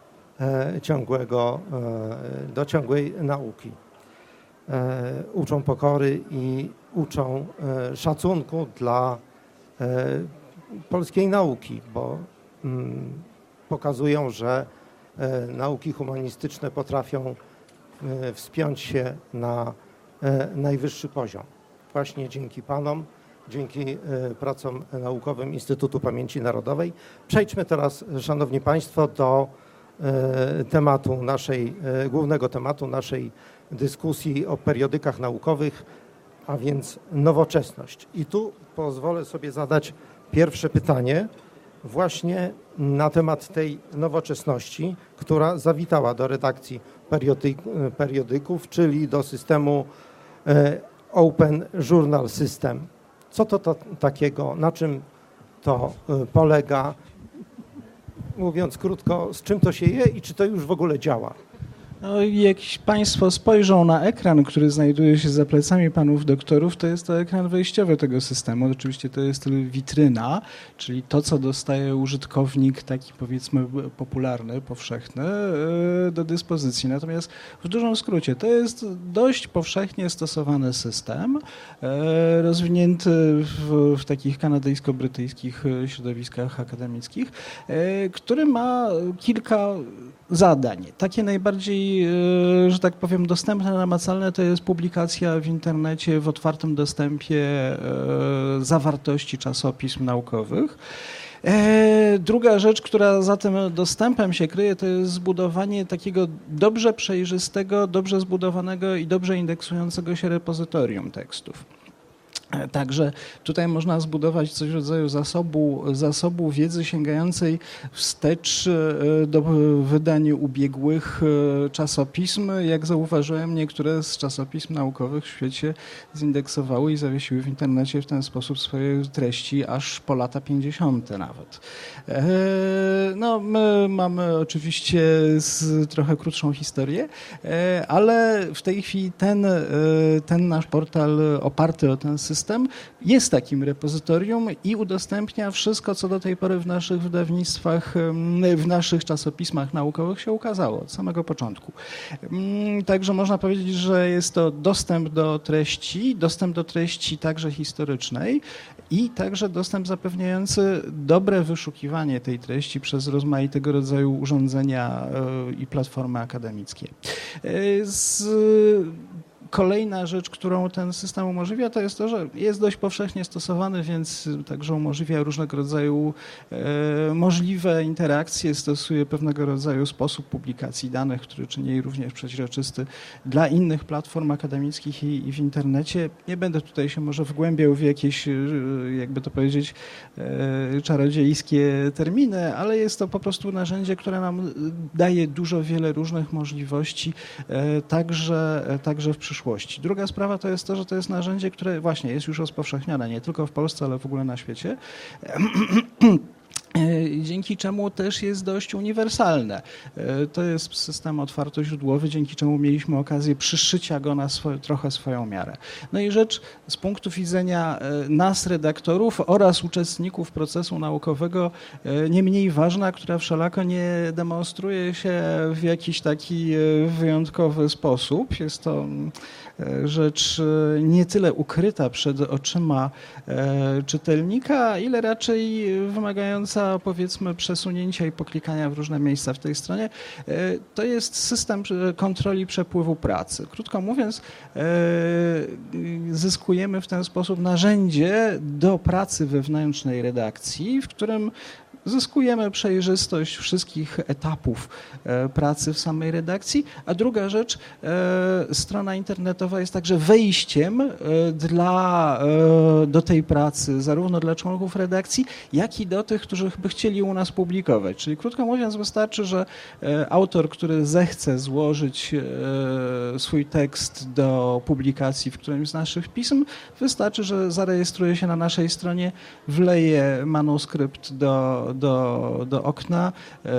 ciągłej nauki. Uczą pokory i uczą szacunku dla polskiej nauki, bo pokazują, że nauki humanistyczne potrafią wspiąć się na najwyższy poziom. Właśnie dzięki panom, dzięki pracom naukowym Instytutu Pamięci Narodowej. Przejdźmy teraz, szanowni państwo, do głównego tematu naszej dyskusji o periodykach naukowych, a więc nowoczesność. I tu pozwolę sobie zadać pierwsze pytanie właśnie na temat tej nowoczesności, która zawitała do redakcji periodyków, czyli do systemu Open Journal System. Co to takiego, na czym to polega? Mówiąc krótko, z czym to się je i czy to już w ogóle działa? No, jak państwo spojrzą na ekran, który znajduje się za plecami panów doktorów, to jest to ekran wejściowy tego systemu. Oczywiście to jest witryna, czyli to, co dostaje użytkownik taki, powiedzmy, popularny, powszechny do dyspozycji. Natomiast w dużym skrócie to jest dość powszechnie stosowany system, rozwinięty w takich kanadyjsko-brytyjskich środowiskach akademickich, który ma kilka zadań. Takie najbardziej, że tak powiem, dostępne, namacalne to jest publikacja w internecie w otwartym dostępie zawartości czasopism naukowych. Druga rzecz, która za tym dostępem się kryje, to jest zbudowanie takiego dobrze przejrzystego, dobrze zbudowanego i dobrze indeksującego się repozytorium tekstów. Także tutaj można zbudować coś w rodzaju zasobu wiedzy sięgającej wstecz do wydań ubiegłych czasopism. Jak zauważyłem, niektóre z czasopism naukowych w świecie zindeksowały i zawiesiły w internecie w ten sposób swoje treści aż po lata 50. nawet. No, my mamy oczywiście trochę krótszą historię, ale w tej chwili ten nasz portal oparty o ten system jest takim repozytorium i udostępnia wszystko, co do tej pory w naszych wydawnictwach, w naszych czasopismach naukowych się ukazało od samego początku. Także można powiedzieć, że jest to dostęp do treści także historycznej i także dostęp zapewniający dobre wyszukiwanie tej treści przez rozmaitego rodzaju urządzenia i platformy akademickie. Kolejna rzecz, którą ten system umożliwia, to jest to, że jest dość powszechnie stosowany, więc także umożliwia różnego rodzaju możliwe interakcje, stosuje pewnego rodzaju sposób publikacji danych, który czyni jej również przeźroczysty dla innych platform akademickich i w internecie. Nie będę tutaj się może wgłębiał w jakieś, jakby to powiedzieć, czarodziejskie terminy, ale jest to po prostu narzędzie, które nam daje wiele różnych możliwości, także w przyszłości. Druga sprawa to jest to, że to jest narzędzie, które właśnie jest już rozpowszechniane nie tylko w Polsce, ale w ogóle na świecie. Dzięki czemu też jest dość uniwersalne. To jest system otwartoźródłowy, dzięki czemu mieliśmy okazję przyszycia go na trochę swoją miarę. No i rzecz z punktu widzenia nas, redaktorów oraz uczestników procesu naukowego nie mniej ważna, która wszelako nie demonstruje się w jakiś taki wyjątkowy sposób. Jest to rzecz nie tyle ukryta przed oczyma czytelnika, ile raczej wymagająca, powiedzmy, przesunięcia i poklikania w różne miejsca w tej stronie. To jest system kontroli przepływu pracy. Krótko mówiąc, zyskujemy w ten sposób narzędzie do pracy wewnętrznej redakcji, w którym zyskujemy przejrzystość wszystkich etapów pracy w samej redakcji, a druga rzecz, strona internetowa jest także wejściem do tej pracy, zarówno dla członków redakcji, jak i do tych, którzy by chcieli u nas publikować. Czyli krótko mówiąc, wystarczy, że autor, który zechce złożyć swój tekst do publikacji w którymś z naszych pism, wystarczy, że zarejestruje się na naszej stronie, wleje manuskrypt do do okna,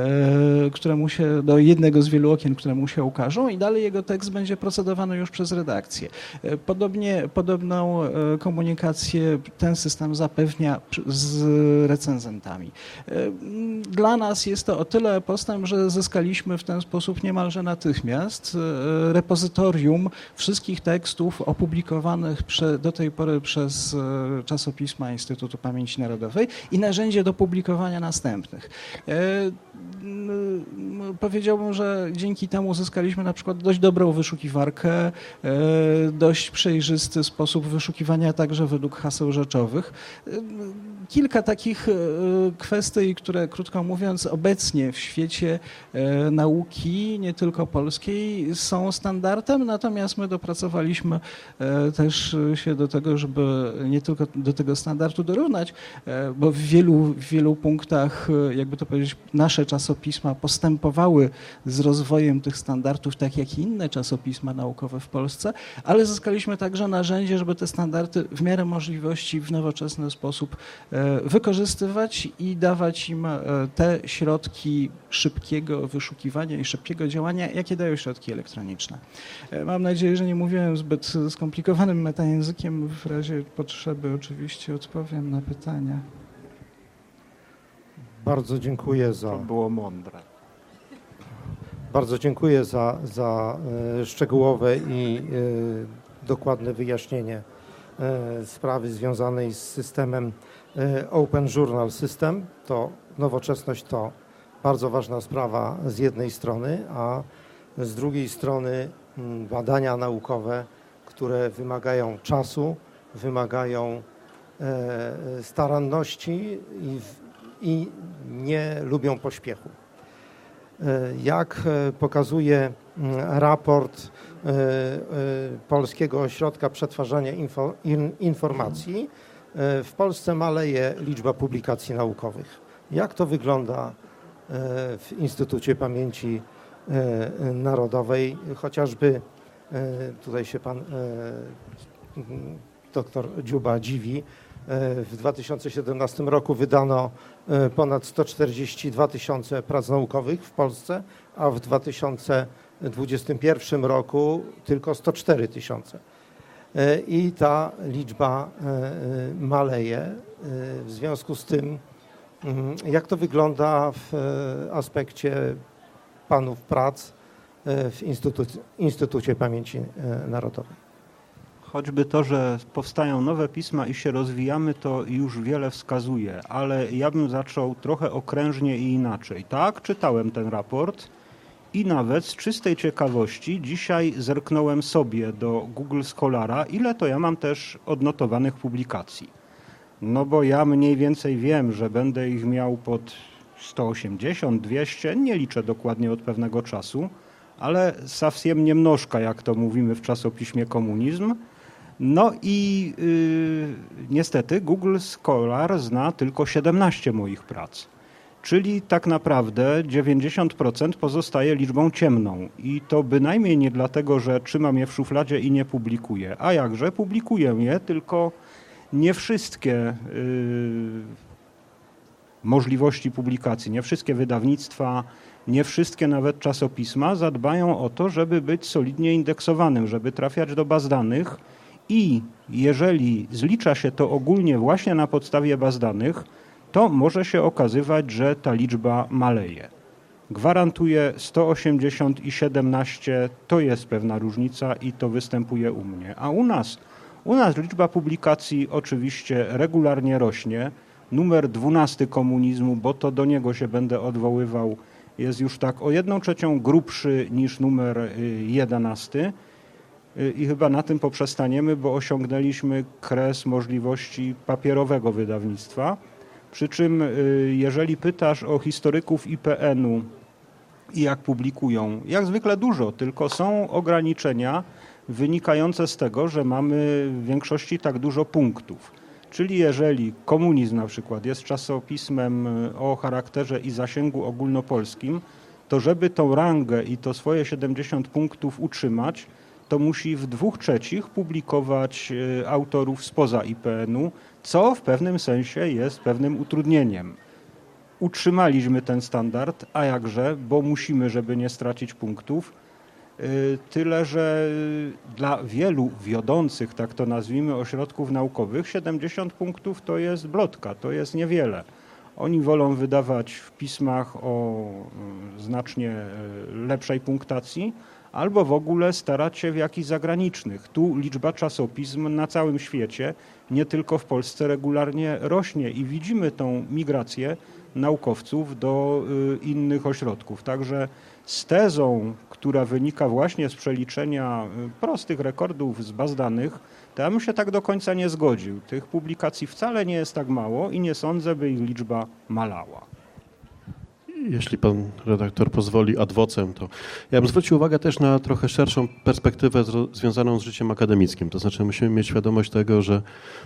do jednego z wielu okien, które mu się ukażą i dalej jego tekst będzie procedowany już przez redakcję. Podobną komunikację ten system zapewnia z recenzentami. Dla nas jest to o tyle postęp, że zyskaliśmy w ten sposób niemalże natychmiast repozytorium wszystkich tekstów opublikowanych do tej pory przez czasopisma Instytutu Pamięci Narodowej i narzędzie do publikowania następnych. Powiedziałbym, że dzięki temu uzyskaliśmy na przykład dość dobrą wyszukiwarkę, dość przejrzysty sposób wyszukiwania także według haseł rzeczowych. Kilka takich kwestii, które krótko mówiąc obecnie w świecie nauki, nie tylko polskiej, są standardem, natomiast my dopracowaliśmy też się do tego, żeby nie tylko do tego standardu dorównać, bo w wielu punktach, jakby to powiedzieć, nasze czasopisma postępowały z rozwojem tych standardów, tak jak i inne czasopisma naukowe w Polsce, ale zyskaliśmy także narzędzie, żeby te standardy w miarę możliwości w nowoczesny sposób wykorzystywać i dawać im te środki szybkiego wyszukiwania i szybkiego działania, jakie dają środki elektroniczne. Mam nadzieję, że nie mówiłem zbyt skomplikowanym metajęzykiem. W razie potrzeby oczywiście odpowiem na pytania. Bardzo dziękuję To było mądre. Bardzo dziękuję za szczegółowe i dokładne wyjaśnienie sprawy związanej z systemem Open Journal System. To nowoczesność to bardzo ważna sprawa z jednej strony, a z drugiej strony badania naukowe, które wymagają czasu, wymagają staranności i nie lubią pośpiechu. Jak pokazuje raport Polskiego Ośrodka Przetwarzania Informacji, w Polsce maleje liczba publikacji naukowych. Jak to wygląda w Instytucie Pamięci Narodowej? Chociażby tutaj się pan doktor Dziuba dziwi. W 2017 roku wydano ponad 142 tysiące prac naukowych w Polsce, a w 2021 roku tylko 104 tysiące. I ta liczba maleje. W związku z tym, jak to wygląda w aspekcie panów prac w Instytucie Pamięci Narodowej? Choćby to, że powstają nowe pisma i się rozwijamy, to już wiele wskazuje, ale ja bym zaczął trochę okrężnie i inaczej. Tak, czytałem ten raport i nawet z czystej ciekawości dzisiaj zerknąłem sobie do Google Scholara, ile to ja mam też odnotowanych publikacji. No bo ja mniej więcej wiem, że będę ich miał pod 180, 200, nie liczę dokładnie od pewnego czasu, ale savsiem nie mnożka, jak to mówimy w czasopiśmie Komunizm. No i niestety Google Scholar zna tylko 17 moich prac, czyli tak naprawdę 90% pozostaje liczbą ciemną i to bynajmniej nie dlatego, że trzymam je w szufladzie i nie publikuję, a jakże publikuję je, tylko nie wszystkie możliwości publikacji, nie wszystkie wydawnictwa, nie wszystkie nawet czasopisma zadbają o to, żeby być solidnie indeksowanym, żeby trafiać do baz danych i jeżeli zlicza się to ogólnie właśnie na podstawie baz danych, to może się okazywać, że ta liczba maleje. Gwarantuję 180 i 17 to jest pewna różnica i to występuje u mnie. A u nas liczba publikacji oczywiście regularnie rośnie. Numer 12 Komunizmu, bo to do niego się będę odwoływał, jest już tak o 1/3 grubszy niż numer 11 i chyba na tym poprzestaniemy, bo osiągnęliśmy kres możliwości papierowego wydawnictwa. Przy czym jeżeli pytasz o historyków IPN-u i jak publikują, jak zwykle dużo, tylko są ograniczenia wynikające z tego, że mamy w większości tak dużo punktów. Czyli jeżeli Komunizm na przykład jest czasopismem o charakterze i zasięgu ogólnopolskim, to żeby tą rangę i to swoje 70 punktów utrzymać, to musi w 2/3 publikować autorów spoza IPN-u, co w pewnym sensie jest pewnym utrudnieniem. utrzymaliśmy ten standard, a jakże, bo musimy, żeby nie stracić punktów. Tyle, że dla wielu wiodących, tak to nazwijmy, ośrodków naukowych 70 punktów to jest blotka, to jest niewiele. Oni wolą wydawać w pismach o znacznie lepszej punktacji albo w ogóle starać się w jakichś zagranicznych. Tu liczba czasopism na całym świecie, nie tylko w Polsce, regularnie rośnie i widzimy tą migrację naukowców do innych ośrodków. Także z tezą, która wynika właśnie z przeliczenia prostych rekordów z baz danych, to ja bym się tak do końca nie zgodził. Tych publikacji wcale nie jest tak mało i nie sądzę, by ich liczba malała. Jeśli pan redaktor pozwoli ad vocem, to ja bym zwrócił uwagę też na trochę szerszą perspektywę związaną z życiem akademickim. To znaczy musimy mieć świadomość tego, że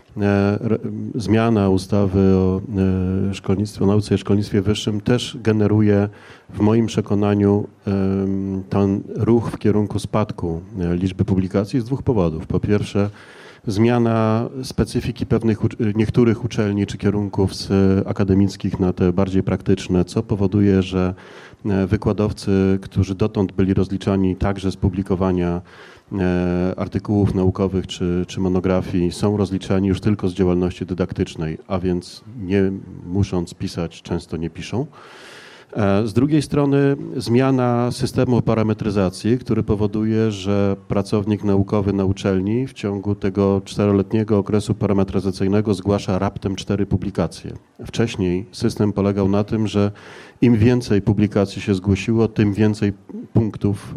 zmiana ustawy o szkolnictwie, o nauce i szkolnictwie wyższym też generuje w moim przekonaniu ten ruch w kierunku spadku liczby publikacji z dwóch powodów. Po pierwsze, zmiana specyfiki niektórych uczelni czy kierunków z akademickich na te bardziej praktyczne, co powoduje, że wykładowcy, którzy dotąd byli rozliczani także z publikowania artykułów naukowych czy monografii, są rozliczani już tylko z działalności dydaktycznej, a więc nie musząc pisać, często nie piszą. Z drugiej strony zmiana systemu parametryzacji, który powoduje, że pracownik naukowy na uczelni w ciągu tego 4-letniego okresu parametryzacyjnego zgłasza raptem 4 publikacje. Wcześniej system polegał na tym, że im więcej publikacji się zgłosiło, tym więcej punktów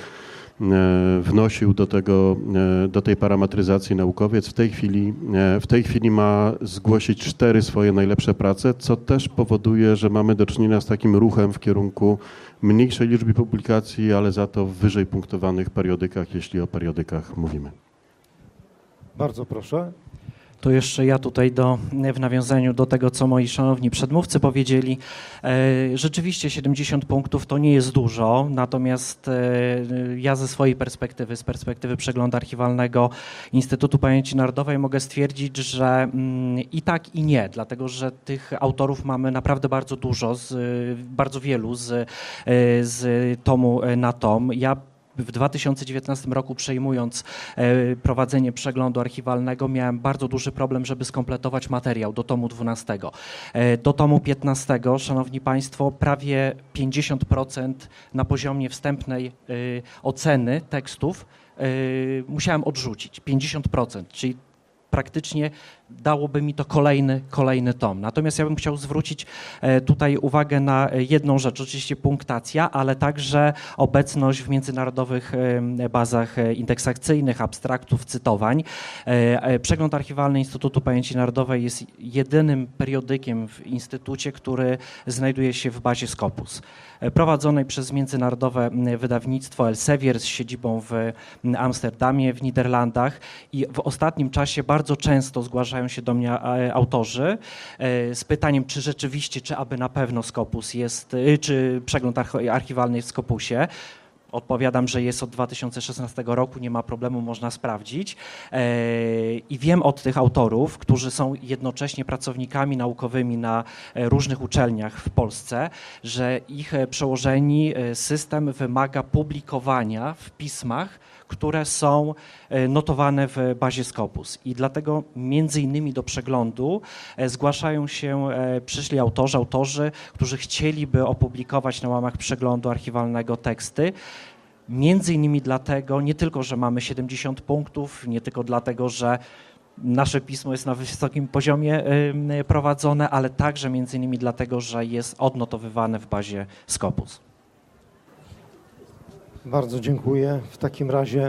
wnosił do tej parametryzacji naukowiec. W tej chwili ma zgłosić 4 swoje najlepsze prace, co też powoduje, że mamy do czynienia z takim ruchem w kierunku mniejszej liczby publikacji, ale za to w wyżej punktowanych periodykach, jeśli o periodykach mówimy. Bardzo proszę. To jeszcze ja tutaj w nawiązaniu do tego, co moi szanowni przedmówcy powiedzieli. Rzeczywiście 70 punktów to nie jest dużo, natomiast ja ze swojej perspektywy, z perspektywy przeglądu archiwalnego Instytutu Pamięci Narodowej mogę stwierdzić, że i tak i nie, dlatego że tych autorów mamy naprawdę bardzo dużo, bardzo wielu z tomu na tom. Ja w 2019 roku, przejmując prowadzenie przeglądu archiwalnego, miałem bardzo duży problem, żeby skompletować materiał do tomu 12. Do tomu 15, szanowni państwo, prawie 50% na poziomie wstępnej oceny tekstów musiałem odrzucić. 50%, czyli praktycznie dałoby mi to kolejny tom. Natomiast ja bym chciał zwrócić tutaj uwagę na jedną rzecz, oczywiście punktacja, ale także obecność w międzynarodowych bazach indeksacyjnych, abstraktów, cytowań. Przegląd archiwalny Instytutu Pamięci Narodowej jest jedynym periodykiem w Instytucie, który znajduje się w bazie Scopus, prowadzonej przez międzynarodowe wydawnictwo Elsevier z siedzibą w Amsterdamie, w Niderlandach, i w ostatnim czasie bardzo często zgłaszają się do mnie autorzy z pytaniem, czy rzeczywiście, czy aby na pewno Scopus jest, czy przegląd archiwalny jest w Scopusie. Odpowiadam, że jest od 2016 roku, nie ma problemu, można sprawdzić. I wiem od tych autorów, którzy są jednocześnie pracownikami naukowymi na różnych uczelniach w Polsce, że ich przełożeni system wymaga publikowania w pismach, które są notowane w bazie Scopus. I dlatego między innymi do przeglądu zgłaszają się przyszli autorzy, którzy chcieliby opublikować na łamach przeglądu archiwalnego teksty. Między innymi dlatego, nie tylko, że mamy 70 punktów, nie tylko dlatego, że nasze pismo jest na wysokim poziomie prowadzone, ale także między innymi dlatego, że jest odnotowywane w bazie Scopus. Bardzo dziękuję. W takim razie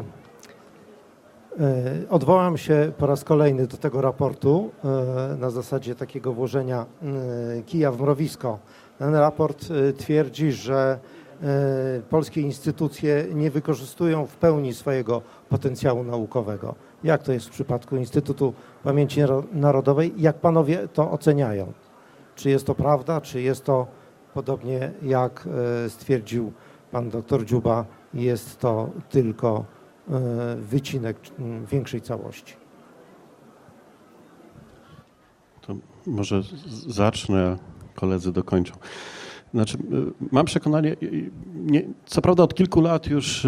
odwołam się po raz kolejny do tego raportu na zasadzie takiego włożenia kija w mrowisko. Ten raport twierdzi, że polskie instytucje nie wykorzystują w pełni swojego potencjału naukowego. Jak to jest w przypadku Instytutu Pamięci Narodowej? Jak panowie to oceniają? Czy jest to prawda? Czy jest to, podobnie jak stwierdził pan doktor Dziuba, jest to tylko wycinek większej całości? To może zacznę koledzy dokończą. Znaczy, mam przekonanie, co prawda od kilku lat już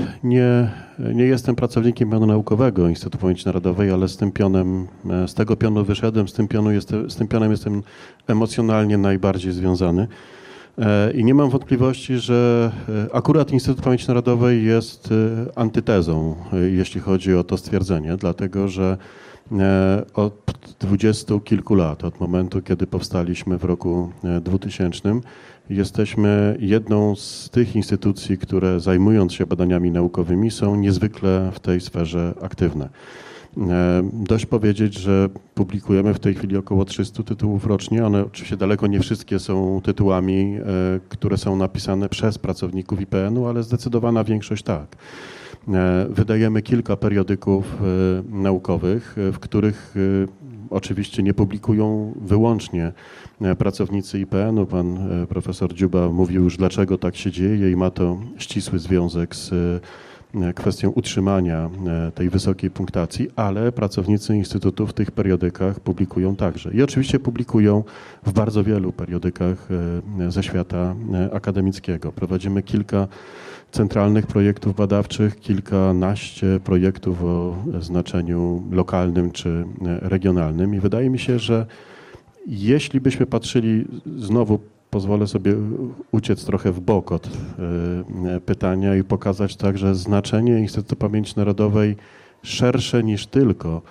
nie jestem pracownikiem pionu naukowego Instytutu Pamięci Narodowej, ale z tego pionu wyszedłem, z tym pionem jestem emocjonalnie najbardziej związany. I nie mam wątpliwości, że akurat Instytut Pamięci Narodowej jest antytezą, jeśli chodzi o to stwierdzenie, dlatego że od 20 kilku lat, od momentu, kiedy powstaliśmy w roku 2000, jesteśmy jedną z tych instytucji, które zajmując się badaniami naukowymi są niezwykle w tej sferze aktywne. Dość powiedzieć, że publikujemy w tej chwili około 300 tytułów rocznie. One oczywiście daleko nie wszystkie są tytułami, które są napisane przez pracowników IPN-u, ale zdecydowana większość tak. Wydajemy kilka periodyków naukowych, w których oczywiście nie publikują wyłącznie pracownicy IPN-u. Pan profesor Dziuba mówił już, dlaczego tak się dzieje i ma to ścisły związek z kwestią utrzymania tej wysokiej punktacji, ale pracownicy Instytutu w tych periodykach publikują także. I oczywiście publikują w bardzo wielu periodykach ze świata akademickiego. Prowadzimy kilka centralnych projektów badawczych, kilkanaście projektów o znaczeniu lokalnym czy regionalnym i wydaje mi się, że jeśli byśmy patrzyli, znowu pozwolę sobie uciec trochę w bok od pytania i pokazać także znaczenie Instytutu Pamięci Narodowej szersze niż tylko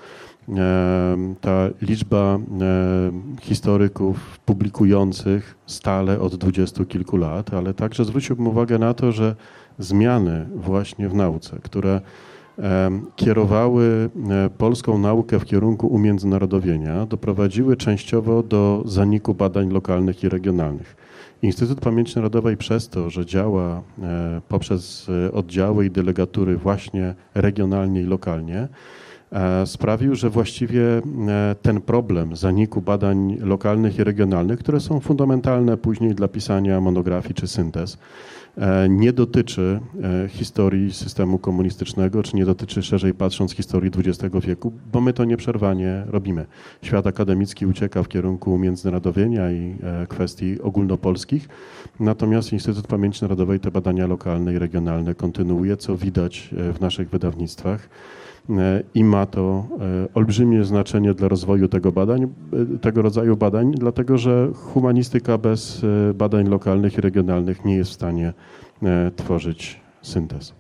ta liczba historyków publikujących stale od 20 kilku lat, ale także zwróciłbym uwagę na to, że zmiany właśnie w nauce, które kierowały polską naukę w kierunku umiędzynarodowienia, doprowadziły częściowo do zaniku badań lokalnych i regionalnych. Instytut Pamięci Narodowej przez to, że działa poprzez oddziały i delegatury właśnie regionalnie i lokalnie, sprawił, że właściwie ten problem zaniku badań lokalnych i regionalnych, które są fundamentalne później dla pisania monografii czy syntez, nie dotyczy historii systemu komunistycznego, czy nie dotyczy szerzej patrząc historii XX wieku, bo my to nieprzerwanie robimy. Świat akademicki ucieka w kierunku międzynarodowienia i kwestii ogólnopolskich, natomiast Instytut Pamięci Narodowej te badania lokalne i regionalne kontynuuje, co widać w naszych wydawnictwach. I ma to olbrzymie znaczenie dla rozwoju tego rodzaju badań, dlatego że humanistyka bez badań lokalnych i regionalnych nie jest w stanie tworzyć syntez.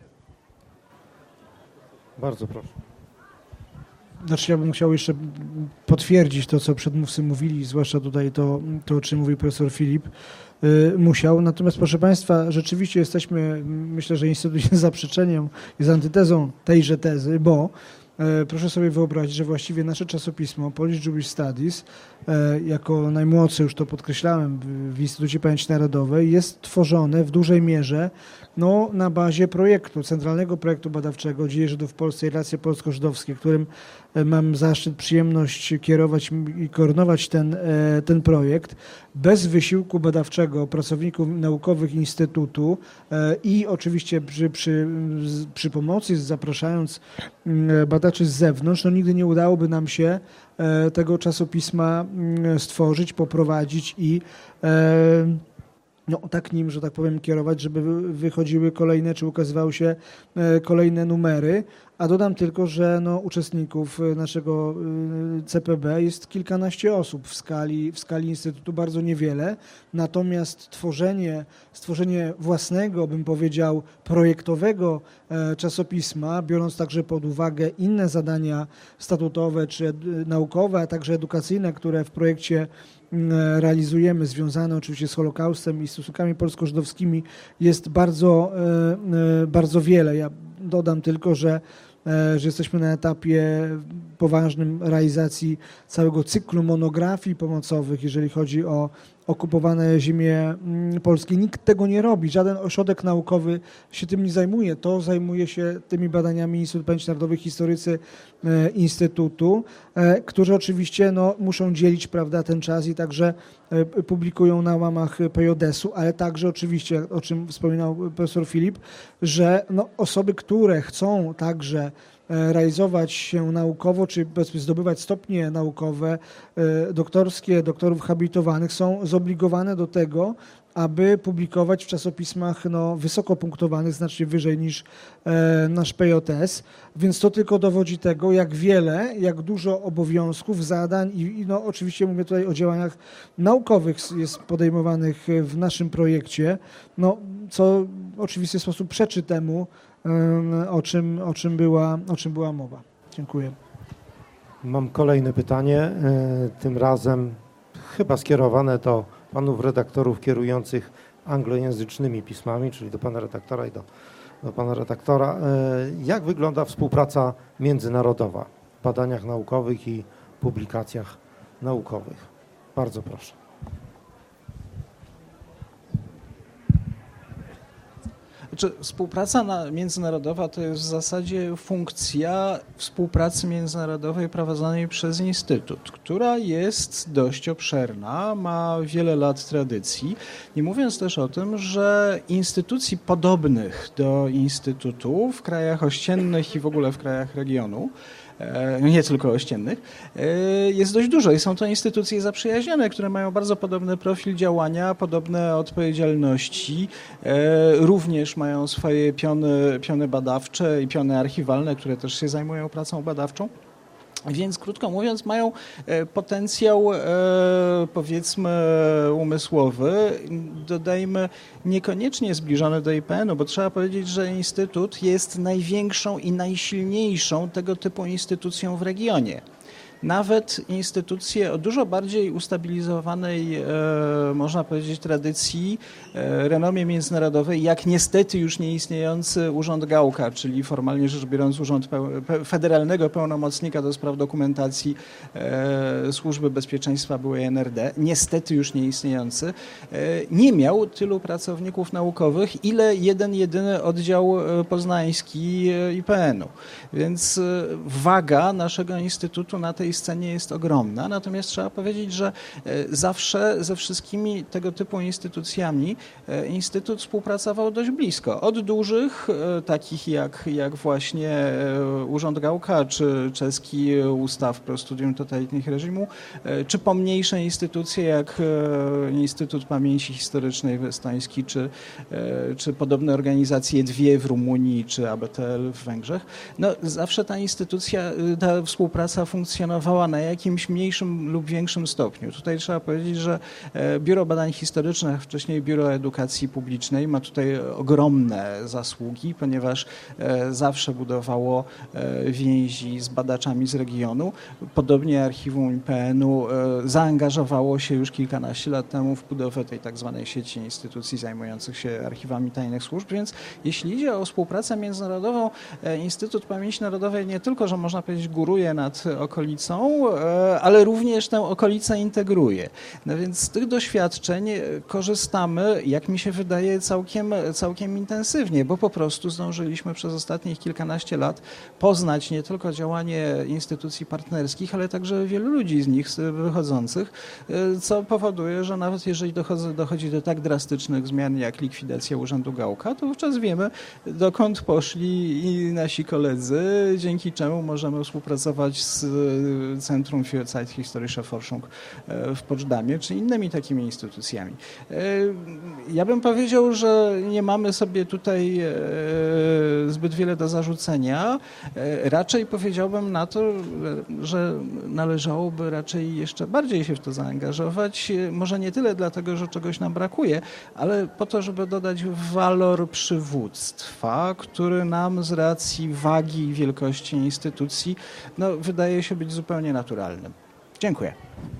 Bardzo proszę. Znaczy ja bym chciał jeszcze potwierdzić to, co przedmówcy mówili, zwłaszcza tutaj to o czym mówił profesor Filip Musiał. Natomiast proszę Państwa, rzeczywiście jesteśmy, myślę, że Instytut jest zaprzeczeniem, jest antytezą tejże tezy, bo proszę sobie wyobrazić, że właściwie nasze czasopismo Polish Jewish Studies, jako najmłodsze, już to podkreślałem, w Instytucie Pamięci Narodowej, jest tworzone w dużej mierze na bazie projektu, centralnego projektu badawczego Dzieje Żydów w Polsce i relacje polsko-żydowskie, którym mam zaszczyt, przyjemność kierować i koordynować ten projekt. Bez wysiłku badawczego pracowników naukowych Instytutu i oczywiście przy pomocy, zapraszając badaczy z zewnątrz, nigdy nie udałoby nam się tego czasopisma stworzyć, poprowadzić i tak nim, że tak powiem, kierować, żeby wychodziły kolejne, czy ukazywały się kolejne numery. A dodam tylko, że uczestników naszego CPB jest kilkanaście osób w skali Instytutu, bardzo niewiele. Natomiast stworzenie własnego, bym powiedział, projektowego czasopisma, biorąc także pod uwagę inne zadania statutowe czy naukowe, a także edukacyjne, które w projekcie realizujemy, związane oczywiście z Holokaustem i stosunkami polsko-żydowskimi, jest bardzo, bardzo wiele. Ja dodam tylko, że jesteśmy na etapie poważnym realizacji całego cyklu monografii pomocowych, jeżeli chodzi o okupowane ziemie polskie. Nikt tego nie robi, żaden ośrodek naukowy się tym nie zajmuje. To zajmuje się tymi badaniami Instytut Pamięci Narodowej, historycy Instytutu, którzy oczywiście muszą dzielić, prawda, ten czas i także publikują na łamach PJS-u, ale także oczywiście, o czym wspominał profesor Filip, że osoby, które chcą także realizować się naukowo, czy powiedzmy zdobywać stopnie naukowe, doktorskie, doktorów habilitowanych są zobligowane do tego, aby publikować w czasopismach wysoko punktowanych, znacznie wyżej niż nasz PJS, więc to tylko dowodzi tego, jak wiele, jak dużo obowiązków, zadań i oczywiście mówię tutaj o działaniach naukowych jest podejmowanych w naszym projekcie, co w oczywisty sposób przeczy temu, o czym była mowa. Dziękuję. Mam kolejne pytanie, tym razem chyba skierowane do panów redaktorów kierujących anglojęzycznymi pismami, czyli do pana redaktora i do pana redaktora. Jak wygląda współpraca międzynarodowa w badaniach naukowych i publikacjach naukowych? Bardzo proszę. Współpraca międzynarodowa to jest w zasadzie funkcja współpracy międzynarodowej prowadzonej przez Instytut, która jest dość obszerna, ma wiele lat tradycji. Nie mówiąc też o tym, że instytucji podobnych do Instytutu w krajach ościennych i w ogóle w krajach regionu, nie tylko ościennych, jest dość dużo i są to instytucje zaprzyjaźnione, które mają bardzo podobny profil działania, podobne odpowiedzialności, również mają swoje piony badawcze i piony archiwalne, które też się zajmują pracą badawczą. Więc krótko mówiąc mają potencjał powiedzmy umysłowy, dodajmy niekoniecznie zbliżony do IPN-u, bo trzeba powiedzieć, że Instytut jest największą i najsilniejszą tego typu instytucją w regionie. Nawet instytucje o dużo bardziej ustabilizowanej, można powiedzieć, tradycji, renomie międzynarodowej, jak niestety już nieistniejący Urząd Gałka, czyli formalnie rzecz biorąc Urząd Federalnego Pełnomocnika do Spraw Dokumentacji Służby Bezpieczeństwa byłej NRD, niestety już nieistniejący, nie miał tylu pracowników naukowych, ile jedyny oddział poznański IPN-u. Więc waga naszego instytutu na tej scenie jest ogromna, natomiast trzeba powiedzieć, że zawsze ze wszystkimi tego typu instytucjami Instytut współpracował dość blisko. Od dużych, takich jak właśnie Urząd Gałka, czy czeski Ustaw pro studium totalitnych reżimu, czy pomniejsze instytucje jak Instytut Pamięci Historycznej w estoński, czy podobne organizacje dwie w Rumunii, czy ABTL w Węgrzech. Zawsze ta współpraca funkcjonowała na jakimś mniejszym lub większym stopniu. Tutaj trzeba powiedzieć, że Biuro Badań Historycznych, wcześniej Biuro Edukacji Publicznej, ma tutaj ogromne zasługi, ponieważ zawsze budowało więzi z badaczami z regionu. Podobnie Archiwum IPN-u zaangażowało się już kilkanaście lat temu w budowę tej tak zwanej sieci instytucji zajmujących się archiwami tajnych służb, więc jeśli idzie o współpracę międzynarodową, Instytut Pamięci Narodowej nie tylko, że można powiedzieć góruje nad okolicą, ale również tę okolicę integruje. Więc z tych doświadczeń korzystamy, jak mi się wydaje, całkiem intensywnie, bo po prostu zdążyliśmy przez ostatnich kilkanaście lat poznać nie tylko działanie instytucji partnerskich, ale także wielu ludzi z nich wychodzących, co powoduje, że nawet jeżeli dochodzi do tak drastycznych zmian jak likwidacja Urzędu Gałka, to wówczas wiemy, dokąd poszli i nasi koledzy, dzięki czemu możemy współpracować z Centrum für Zeithistorische Forschung w Poczdamie, czy innymi takimi instytucjami. Ja bym powiedział, że nie mamy sobie tutaj zbyt wiele do zarzucenia. Raczej powiedziałbym na to, że należałoby raczej jeszcze bardziej się w to zaangażować. Może nie tyle dlatego, że czegoś nam brakuje, ale po to, żeby dodać walor przywództwa, który nam z racji wagi i wielkości instytucji wydaje się być zupełnie naturalnym. Dziękuję.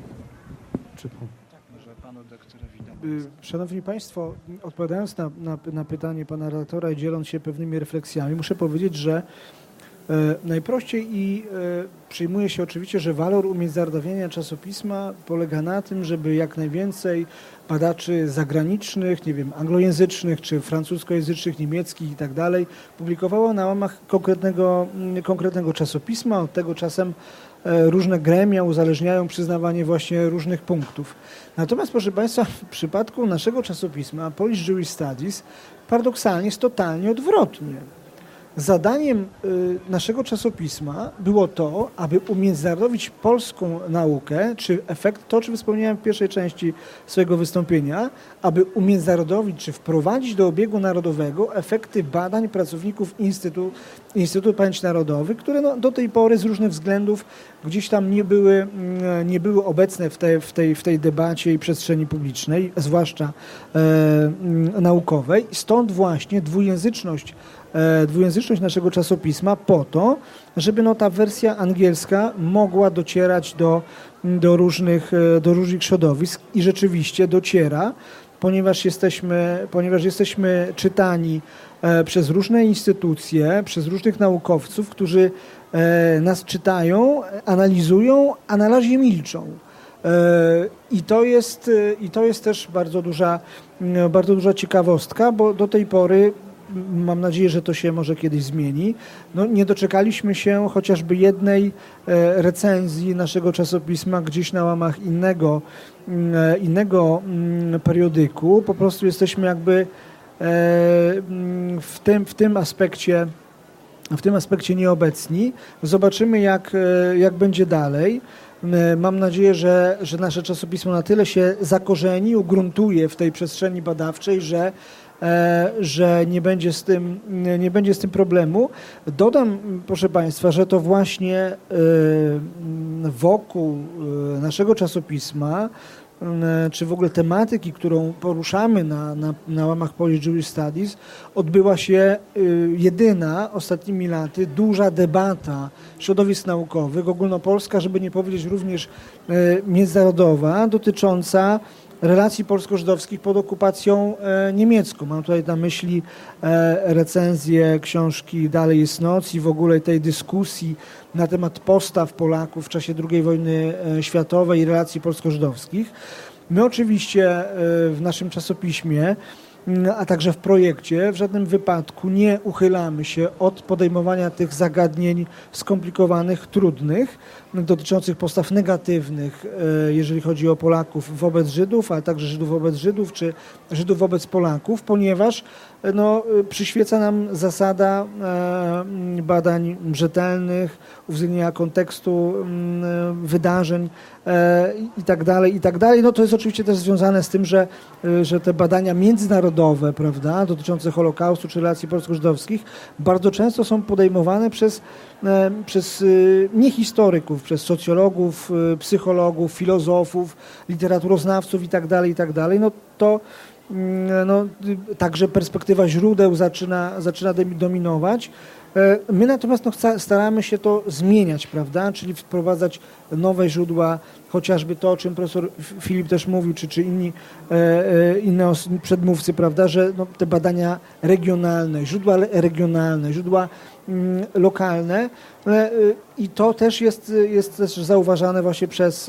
Szanowni Państwo, odpowiadając na pytanie pana redaktora i dzieląc się pewnymi refleksjami, muszę powiedzieć, że najprościej przyjmuje się oczywiście, że walor umiędzynarodowienia czasopisma polega na tym, żeby jak najwięcej badaczy zagranicznych, nie wiem, anglojęzycznych czy francuskojęzycznych, niemieckich i tak dalej publikowało na łamach konkretnego czasopisma. Od tego czasem różne gremia uzależniają przyznawanie właśnie różnych punktów. Natomiast, proszę Państwa, w przypadku naszego czasopisma Polish Jewish Studies paradoksalnie jest totalnie odwrotnie. zadaniem naszego czasopisma było to, aby umiędzynarodowić polską naukę, czy efekt, to o czym wspomniałem w pierwszej części swojego wystąpienia, aby umiędzynarodowić, czy wprowadzić do obiegu narodowego efekty badań pracowników Instytutu Pamięci Narodowej, które no, do tej pory z różnych względów gdzieś tam nie były obecne w tej debacie i przestrzeni publicznej, zwłaszcza naukowej. Stąd właśnie dwujęzyczność naszego czasopisma po to, żeby no, ta wersja angielska mogła docierać do różnych środowisk i rzeczywiście dociera, ponieważ jesteśmy czytani przez różne instytucje, przez różnych naukowców, którzy nas czytają, analizują, a na razie milczą. I to jest też bardzo duża ciekawostka, bo do tej pory, mam nadzieję, że to się może kiedyś zmieni, no, nie doczekaliśmy się chociażby jednej recenzji naszego czasopisma gdzieś na łamach innego periodyku. Po prostu jesteśmy jakby w tym aspekcie nieobecni. Zobaczymy, jak będzie dalej. Mam nadzieję, że nasze czasopismo na tyle się zakorzeni, ugruntuje w tej przestrzeni badawczej, że nie będzie z tym problemu. Dodam, proszę Państwa, że to właśnie wokół naszego czasopisma, czy w ogóle tematyki, którą poruszamy na łamach Polish Jewish Studies, odbyła się jedyna ostatnimi laty duża debata środowisk naukowych, ogólnopolska, żeby nie powiedzieć również międzynarodowa, dotycząca relacji polsko-żydowskich pod okupacją niemiecką. Mam tutaj na myśli recenzję książki Dalej jest noc i w ogóle tej dyskusji na temat postaw Polaków w czasie II wojny światowej i relacji polsko-żydowskich. My oczywiście w naszym czasopiśmie, a także w projekcie w żadnym wypadku nie uchylamy się od podejmowania tych zagadnień skomplikowanych, trudnych, dotyczących postaw negatywnych, jeżeli chodzi o Polaków wobec Żydów, ale także Żydów wobec Żydów, czy Żydów wobec Polaków, ponieważ no, przyświeca nam zasada badań rzetelnych, uwzględnienia kontekstu wydarzeń i tak dalej. No to jest oczywiście też związane z tym, że te badania międzynarodowe, prawda, dotyczące Holokaustu czy relacji polsko-żydowskich bardzo często są podejmowane przez niehistoryków, przez socjologów, psychologów, filozofów, literaturoznawców i tak dalej. No to także perspektywa źródeł zaczyna dominować. My natomiast staramy się to zmieniać, prawda, czyli wprowadzać nowe źródła, chociażby to, o czym profesor Filip też mówił, czy inni przedmówcy, prawda, że no, te badania regionalne, źródła lokalne i to też jest też zauważane właśnie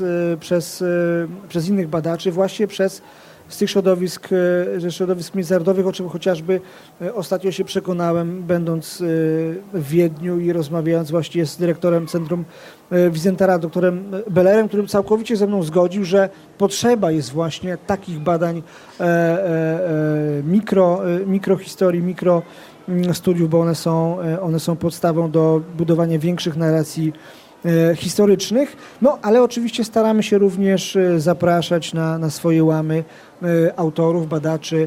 przez innych badaczy, właśnie z tych środowisk międzynarodowych, o czym chociażby ostatnio się przekonałem, będąc w Wiedniu i rozmawiając właśnie z dyrektorem Centrum Wizentara, doktorem Bellerem, który całkowicie ze mną zgodził, że potrzeba jest właśnie takich badań mikrohistorii, mikrostudiów, bo one są podstawą do budowania większych narracji historycznych, no ale oczywiście staramy się również zapraszać na swoje łamy autorów, badaczy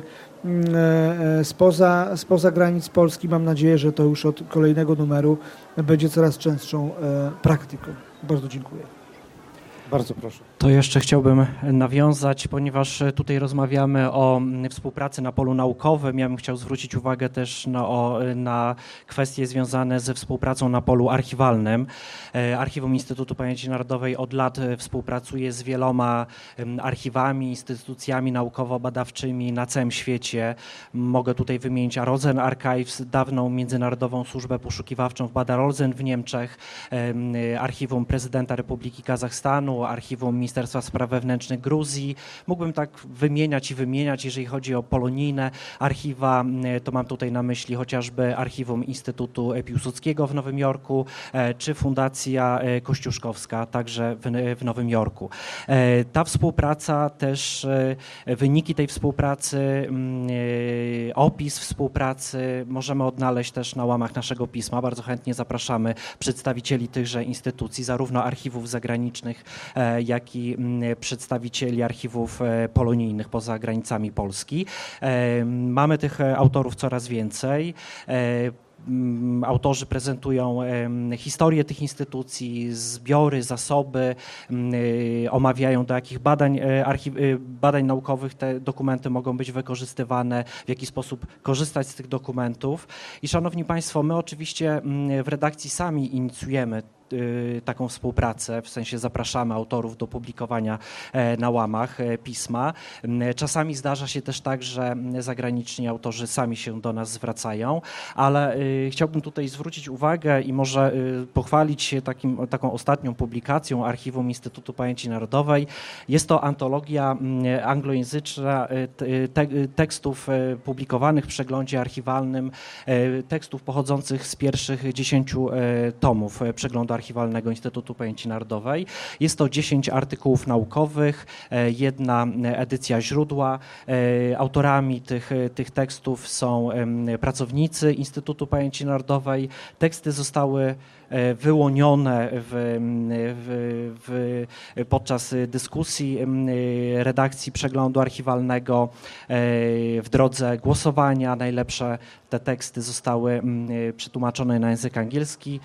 spoza granic Polski. Mam nadzieję, że to już od kolejnego numeru będzie coraz częstszą praktyką. Bardzo dziękuję. Bardzo proszę. To jeszcze chciałbym nawiązać, ponieważ tutaj rozmawiamy o współpracy na polu naukowym. Ja bym chciał zwrócić uwagę też na kwestie związane ze współpracą na polu archiwalnym. Archiwum Instytutu Pamięci Narodowej od lat współpracuje z wieloma archiwami, instytucjami naukowo-badawczymi na całym świecie. Mogę tutaj wymienić Rosen Archives, dawną międzynarodową służbę poszukiwawczą w Bad Arolsen w Niemczech, Archiwum Prezydenta Republiki Kazachstanu, Iranu, archiwum Ministerstwa Spraw Wewnętrznych Gruzji. Mógłbym tak wymieniać i wymieniać, jeżeli chodzi o polonijne archiwa, to mam tutaj na myśli chociażby archiwum Instytutu Piłsudskiego w Nowym Jorku, czy Fundacja Kościuszkowska, także w Nowym Jorku. Ta współpraca też, wyniki tej współpracy, opis współpracy możemy odnaleźć też na łamach naszego pisma. Bardzo chętnie zapraszamy przedstawicieli tychże instytucji, zarówno archiwów zagranicznych, jak i przedstawicieli archiwów polonijnych poza granicami Polski. Mamy tych autorów coraz więcej. Autorzy prezentują historię tych instytucji, zbiory, zasoby, omawiają, do jakich badań naukowych te dokumenty mogą być wykorzystywane, w jaki sposób korzystać z tych dokumentów. I szanowni Państwo, my oczywiście w redakcji sami inicjujemy taką współpracę, w sensie zapraszamy autorów do publikowania na łamach pisma. Czasami zdarza się też tak, że zagraniczni autorzy sami się do nas zwracają, ale chciałbym tutaj zwrócić uwagę i może pochwalić się taką ostatnią publikacją Archiwum Instytutu Pamięci Narodowej. Jest to antologia anglojęzyczna tekstów publikowanych w przeglądzie archiwalnym, tekstów pochodzących z pierwszych 10 tomów przeglądu archiwalnego Instytutu Pamięci Narodowej. Jest to 10 artykułów naukowych, jedna edycja źródła. Autorami tych tekstów są pracownicy Instytutu Pamięci Narodowej. Teksty zostały wyłonione podczas dyskusji redakcji przeglądu archiwalnego w drodze głosowania. Najlepsze te teksty zostały przetłumaczone na język angielski.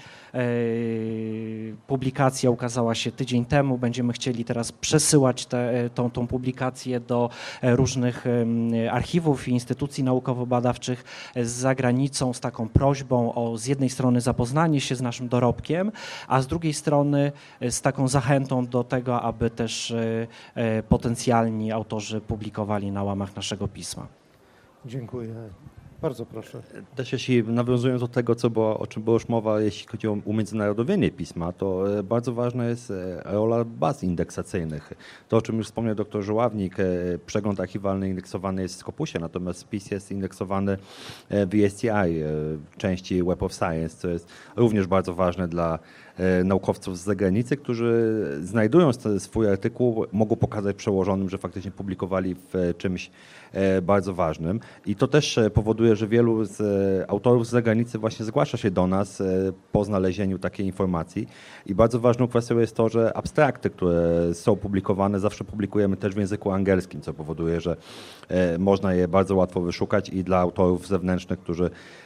Publikacja ukazała się tydzień temu. Będziemy chcieli teraz przesyłać tą publikację do różnych archiwów i instytucji naukowo-badawczych za granicą z taką prośbą o z jednej strony zapoznanie się z naszym dorobkiem, a z drugiej strony z taką zachętą do tego, aby też potencjalni autorzy publikowali na łamach naszego pisma. Dziękuję. Bardzo proszę. Też jeśli nawiązując do tego, o czym była już mowa, jeśli chodzi o umiędzynarodowienie pisma, to bardzo ważna jest rola baz indeksacyjnych. To, o czym już wspomniał dr Żoławnik, przegląd archiwalny indeksowany jest w Scopusie, natomiast spis jest indeksowany w ESTI, części Web of Science, co jest również bardzo ważne dla naukowców z zagranicy, którzy znajdując swój artykuł, mogą pokazać przełożonym, że faktycznie publikowali w czymś bardzo ważnym. I to też powoduje, że wielu z autorów z zagranicy właśnie zgłasza się do nas po znalezieniu takiej informacji. I bardzo ważną kwestią jest to, że abstrakty, które są publikowane, zawsze publikujemy też w języku angielskim, co powoduje, że można je bardzo łatwo wyszukać i dla autorów zewnętrznych, którzy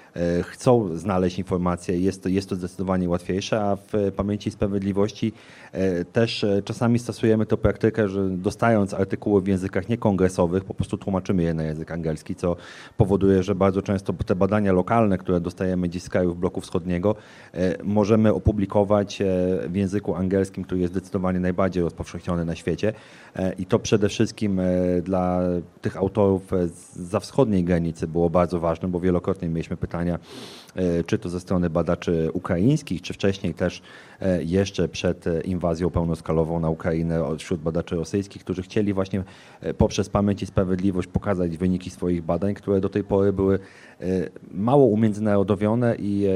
chcą znaleźć informacje, jest to zdecydowanie łatwiejsze, a w Pamięci i Sprawiedliwości też czasami stosujemy tę praktykę, że dostając artykuły w językach niekongresowych, po prostu tłumaczymy je na język angielski, co powoduje, że bardzo często te badania lokalne, które dostajemy gdzieś z krajów bloku wschodniego, możemy opublikować w języku angielskim, który jest zdecydowanie najbardziej rozpowszechniony na świecie. I to przede wszystkim dla tych autorów zza wschodniej granicy było bardzo ważne, bo wielokrotnie mieliśmy pytania, czy to ze strony badaczy ukraińskich, czy wcześniej też jeszcze przed inwazją pełnoskalową na Ukrainę wśród badaczy rosyjskich, którzy chcieli właśnie poprzez Pamięć i Sprawiedliwość pokazać wyniki swoich badań, które do tej pory były mało umiędzynarodowione i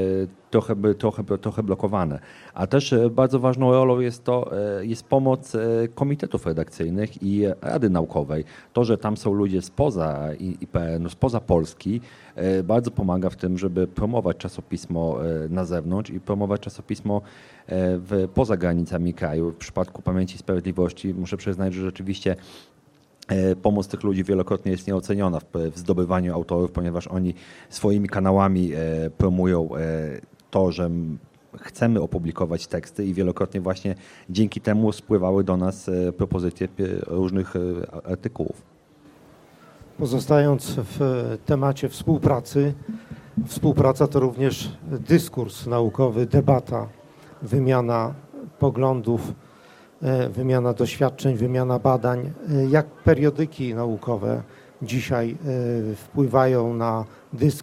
trochę blokowane. A też bardzo ważną rolą jest pomoc komitetów redakcyjnych i Rady Naukowej. To, że tam są ludzie spoza IPN-u, spoza Polski, bardzo pomaga w tym, żeby promować czasopismo na zewnątrz i promować czasopismo poza granicami kraju. W przypadku Pamięci i Sprawiedliwości muszę przyznać, że rzeczywiście pomoc tych ludzi wielokrotnie jest nieoceniona w zdobywaniu autorów, ponieważ oni swoimi kanałami promują to, że chcemy opublikować teksty i wielokrotnie właśnie dzięki temu spływały do nas propozycje różnych artykułów. Pozostając w temacie współpracy, współpraca to również dyskurs naukowy, debata, wymiana poglądów, wymiana doświadczeń, wymiana badań. Jak periodyki naukowe dzisiaj wpływają na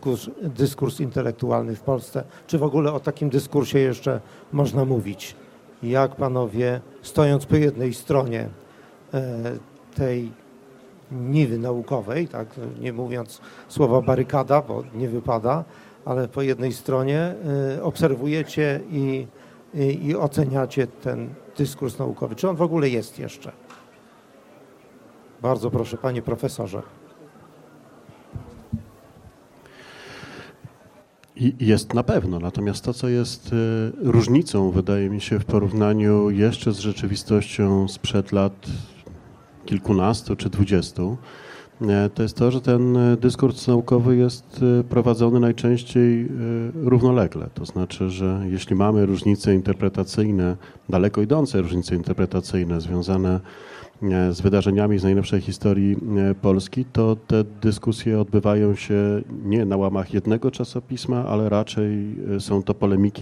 dyskurs intelektualny w Polsce? Czy w ogóle o takim dyskursie jeszcze można mówić? jak panowie, stojąc po jednej stronie tej niwy naukowej, tak, nie mówiąc słowa barykada, bo nie wypada, ale po jednej stronie obserwujecie i oceniacie ten dyskurs naukowy. Czy on w ogóle jest jeszcze? Bardzo proszę, panie profesorze. Jest na pewno, natomiast to, co jest różnicą, wydaje mi się, w porównaniu jeszcze z rzeczywistością sprzed lat kilkunastu czy 20, to jest to, że ten dyskurs naukowy jest prowadzony najczęściej równolegle. To znaczy, że jeśli mamy różnice interpretacyjne, daleko idące różnice interpretacyjne związane z wydarzeniami z najnowszej historii Polski, to te dyskusje odbywają się nie na łamach jednego czasopisma, ale raczej są to polemiki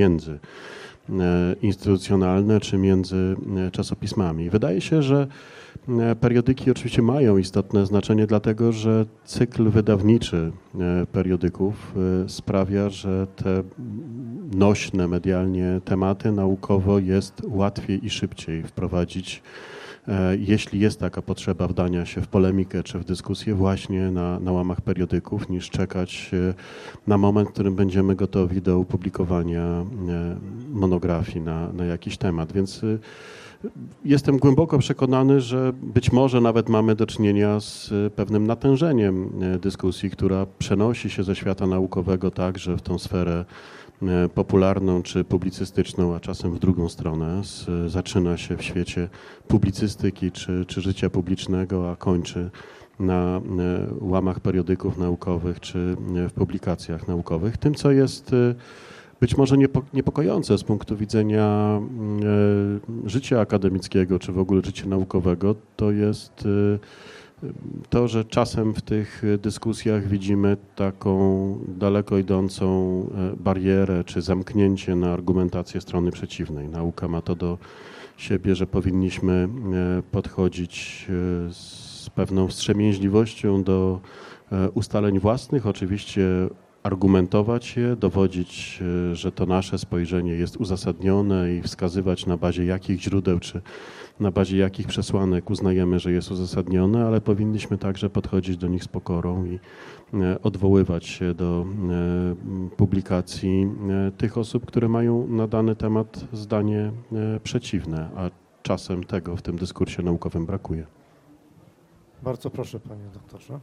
międzyinstytucjonalne czy między czasopismami. Wydaje się, że periodyki oczywiście mają istotne znaczenie, dlatego że cykl wydawniczy periodyków sprawia, że te nośne medialnie tematy naukowo jest łatwiej i szybciej wprowadzić, jeśli jest taka potrzeba wdania się w polemikę czy w dyskusję właśnie na łamach periodyków, niż czekać na moment, w którym będziemy gotowi do opublikowania monografii na jakiś temat. Więc jestem głęboko przekonany, że być może nawet mamy do czynienia z pewnym natężeniem dyskusji, która przenosi się ze świata naukowego także w tą sferę popularną czy publicystyczną, a czasem w drugą stronę. Zaczyna się w świecie publicystyki czy życia publicznego, a kończy na łamach periodyków naukowych czy w publikacjach naukowych. Tym, co jest być może niepokojące z punktu widzenia życia akademickiego czy w ogóle życia naukowego, to jest to, że czasem w tych dyskusjach widzimy taką daleko idącą barierę czy zamknięcie na argumentację strony przeciwnej. Nauka ma to do siebie, że powinniśmy podchodzić z pewną wstrzemięźliwością do ustaleń własnych, oczywiście argumentować je, dowodzić, że to nasze spojrzenie jest uzasadnione i wskazywać na bazie jakich źródeł czy na bazie jakich przesłanek uznajemy, że jest uzasadnione, ale powinniśmy także podchodzić do nich z pokorą i odwoływać się do publikacji tych osób, które mają na dany temat zdanie przeciwne, a czasem tego w tym dyskursie naukowym brakuje. Bardzo proszę, panie doktorze.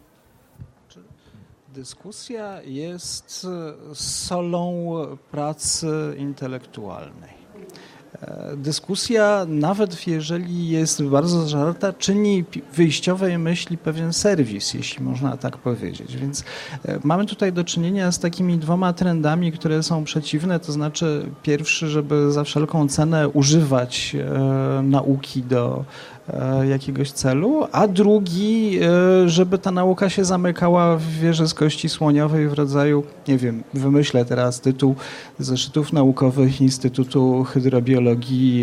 Dyskusja jest solą pracy intelektualnej. Dyskusja, nawet jeżeli jest bardzo zażarta, czyni wyjściowej myśli pewien serwis, jeśli można tak powiedzieć. Więc mamy tutaj do czynienia z takimi dwoma trendami, które są przeciwne, to znaczy pierwszy, żeby za wszelką cenę używać nauki do jakiegoś celu, a drugi, żeby ta nauka się zamykała w wieży z kości słoniowej w rodzaju, nie wiem, wymyślę teraz tytuł zeszytów naukowych Instytutu Hydrobiologii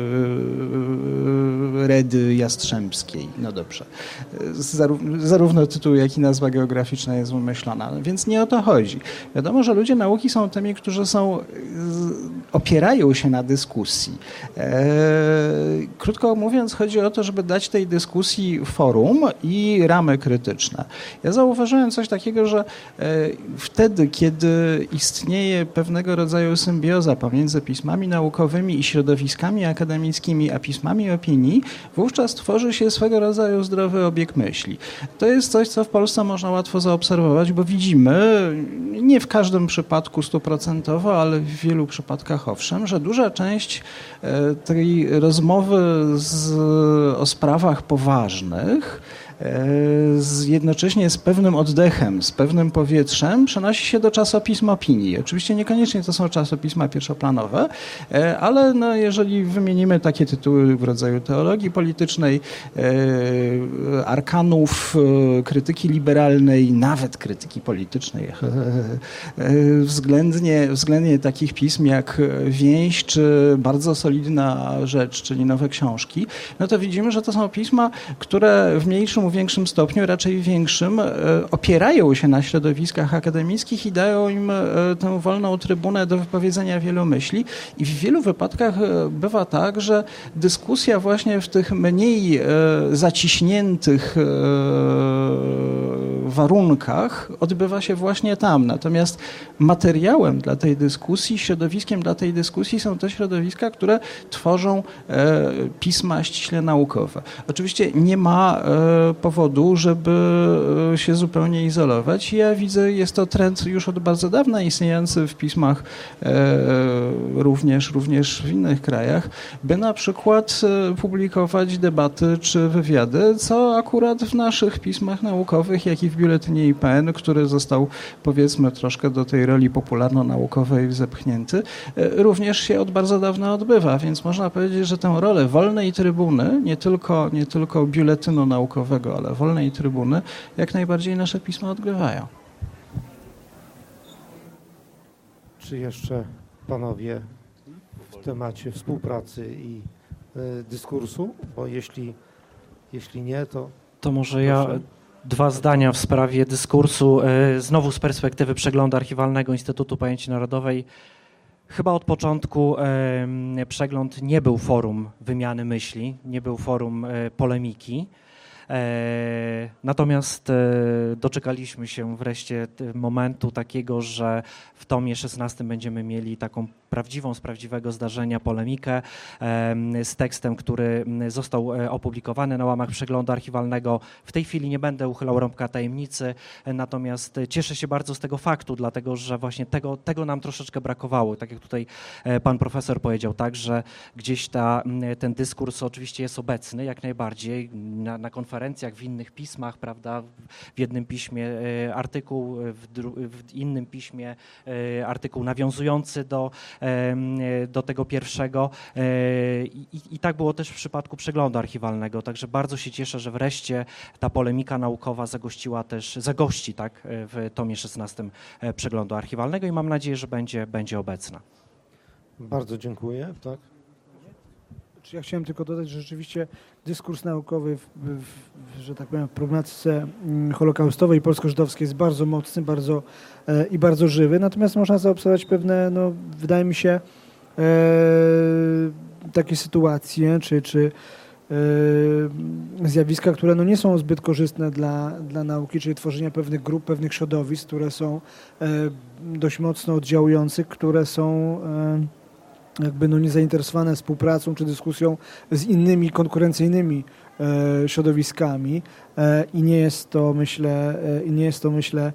Redy Jastrzębskiej. No dobrze. Zarówno tytuł, jak i nazwa geograficzna jest wymyślona. Więc nie o to chodzi. Wiadomo, że ludzie nauki są tymi, którzy opierają się na dyskusji. Krótko mówiąc, chodzi o to, żeby dać tej dyskusji forum i ramy krytyczne. Ja zauważyłem coś takiego, że wtedy, kiedy istnieje pewnego rodzaju symbioza pomiędzy pismami naukowymi i środowiskami akademickimi, a pismami opinii, wówczas tworzy się swego rodzaju zdrowy obieg myśli. To jest coś, co w Polsce można łatwo zaobserwować, bo widzimy, nie w każdym przypadku 100%, ale w wielu przypadkach owszem, że duża część tej rozmowy o sprawach poważnych jednocześnie z pewnym oddechem, z pewnym powietrzem przenosi się do czasopism opinii. Oczywiście niekoniecznie to są czasopisma pierwszoplanowe, ale no, jeżeli wymienimy takie tytuły w rodzaju teologii politycznej, arkanów, krytyki liberalnej, nawet krytyki politycznej, względnie takich pism jak Więź, czy bardzo solidna rzecz, czyli Nowe Książki, no to widzimy, że to są pisma, które w mniejszym większym stopniu, raczej większym, opierają się na środowiskach akademickich i dają im tę wolną trybunę do wypowiedzenia wielu myśli. I w wielu wypadkach bywa tak, że dyskusja właśnie w tych mniej zaciśniętych warunkach odbywa się właśnie tam. Natomiast materiałem dla tej dyskusji, środowiskiem dla tej dyskusji są te środowiska, które tworzą pisma ściśle naukowe. Oczywiście nie ma powodu, żeby się zupełnie izolować. Ja widzę, jest to trend już od bardzo dawna istniejący w pismach również w innych krajach, by na przykład publikować debaty czy wywiady, co akurat w naszych pismach naukowych, jak i w biuletynie IPN, który został, powiedzmy, troszkę do tej roli popularno-naukowej zepchnięty, również się od bardzo dawna odbywa, więc można powiedzieć, że tę rolę wolnej trybuny, nie tylko biuletynu naukowego, ale wolnej trybuny, jak najbardziej nasze pisma odgrywają. Czy jeszcze panowie w temacie współpracy i dyskursu? Bo jeśli nie, to może ja dwa zdania w sprawie dyskursu. Znowu z perspektywy przeglądu archiwalnego Instytutu Pamięci Narodowej. Chyba od początku przegląd nie był forum wymiany myśli, nie był forum polemiki. Natomiast doczekaliśmy się wreszcie momentu takiego, że w tomie 16 będziemy mieli taką prawdziwą, z prawdziwego zdarzenia polemikę z tekstem, który został opublikowany na łamach przeglądu archiwalnego. W tej chwili nie będę uchylał rąbka tajemnicy, natomiast cieszę się bardzo z tego faktu, dlatego że właśnie tego nam troszeczkę brakowało. Tak jak tutaj pan profesor powiedział, tak, że gdzieś ten dyskurs oczywiście jest obecny jak najbardziej na konferencjach, w innych pismach, prawda, w jednym piśmie artykuł, w innym piśmie artykuł nawiązujący do tego pierwszego i tak było też w przypadku przeglądu archiwalnego, także bardzo się cieszę, że wreszcie ta polemika naukowa zagości tak, w tomie 16 przeglądu archiwalnego i mam nadzieję, że będzie obecna. bardzo dziękuję. Tak? Ja chciałem tylko dodać, że rzeczywiście dyskurs naukowy że tak powiem, w problematyce holokaustowej i polsko-żydowskiej jest bardzo mocny, bardzo żywy, natomiast można zaobserwować pewne, wydaje mi się, takie sytuacje, czy zjawiska, które nie są zbyt korzystne dla nauki, czyli tworzenia pewnych grup, pewnych środowisk, które są dość mocno oddziałujące, które są jakby niezainteresowane współpracą czy dyskusją z innymi konkurencyjnymi środowiskami i nie jest to myślę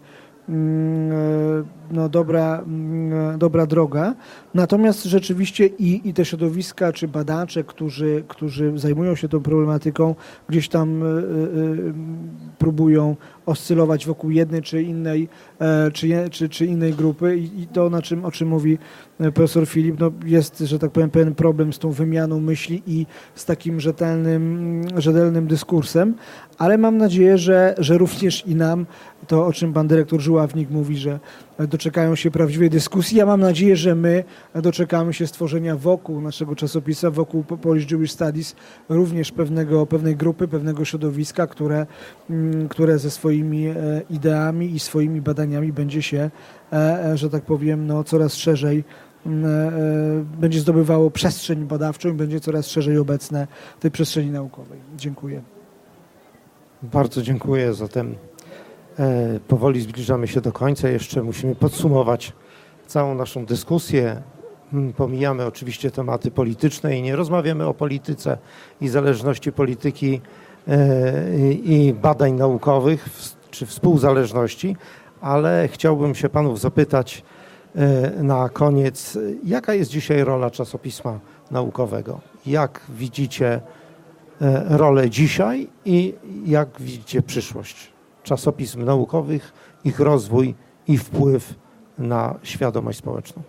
dobra droga. Natomiast rzeczywiście i te środowiska czy badacze, którzy zajmują się tą problematyką, gdzieś tam próbują oscylować wokół jednej czy innej czy innej grupy i to, o czym mówi profesor Filip, jest, że tak powiem, pewien problem z tą wymianą myśli i z takim rzetelnym dyskursem, ale mam nadzieję, że również i nam, to o czym pan dyrektor Żuławnik mówi, że doczekają się prawdziwej dyskusji. Ja mam nadzieję, że my doczekamy się stworzenia wokół naszego czasopisma, wokół Polish Jewish Studies również pewnej grupy, pewnego środowiska, które ze swoimi ideami i swoimi badaniami będzie się, że tak powiem, coraz szerzej będzie zdobywało przestrzeń badawczą i będzie coraz szerzej obecne w tej przestrzeni naukowej. Dziękuję. Bardzo dziękuję. Zatem powoli zbliżamy się do końca. Jeszcze musimy podsumować całą naszą dyskusję. Pomijamy oczywiście tematy polityczne i nie rozmawiamy o polityce i zależności polityki i badań naukowych czy współzależności, ale chciałbym się panów zapytać na koniec, jaka jest dzisiaj rola czasopisma naukowego? Jak widzicie rolę dzisiaj i jak widzicie przyszłość czasopism naukowych, ich rozwój i wpływ na świadomość społeczną?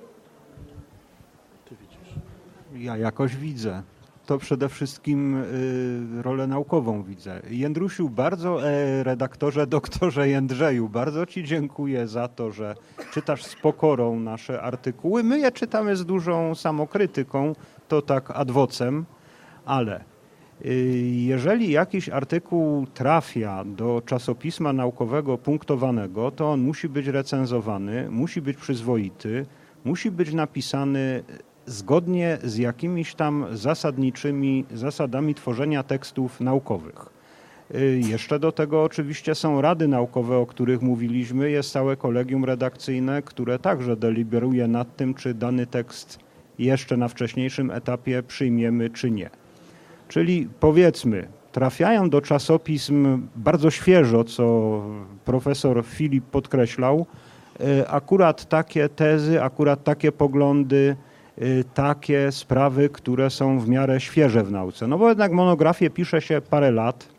Ja jakoś widzę. To przede wszystkim rolę naukową widzę. Jędrusiu, bardzo, redaktorze, doktorze Jędrzeju, bardzo ci dziękuję za to, że czytasz z pokorą nasze artykuły. My je czytamy z dużą samokrytyką, to tak ad vocem, ale Jeżeli jakiś artykuł trafia do czasopisma naukowego punktowanego, to on musi być recenzowany, musi być przyzwoity, musi być napisany zgodnie z jakimiś tam zasadniczymi zasadami tworzenia tekstów naukowych. Jeszcze do tego oczywiście są rady naukowe, o których mówiliśmy, jest całe kolegium redakcyjne, które także deliberuje nad tym, czy dany tekst jeszcze na wcześniejszym etapie przyjmiemy, czy nie. Czyli powiedzmy, trafiają do czasopism bardzo świeżo, co profesor Filip podkreślał, akurat takie tezy, akurat takie poglądy, takie sprawy, które są w miarę świeże w nauce. No bo jednak monografię pisze się parę lat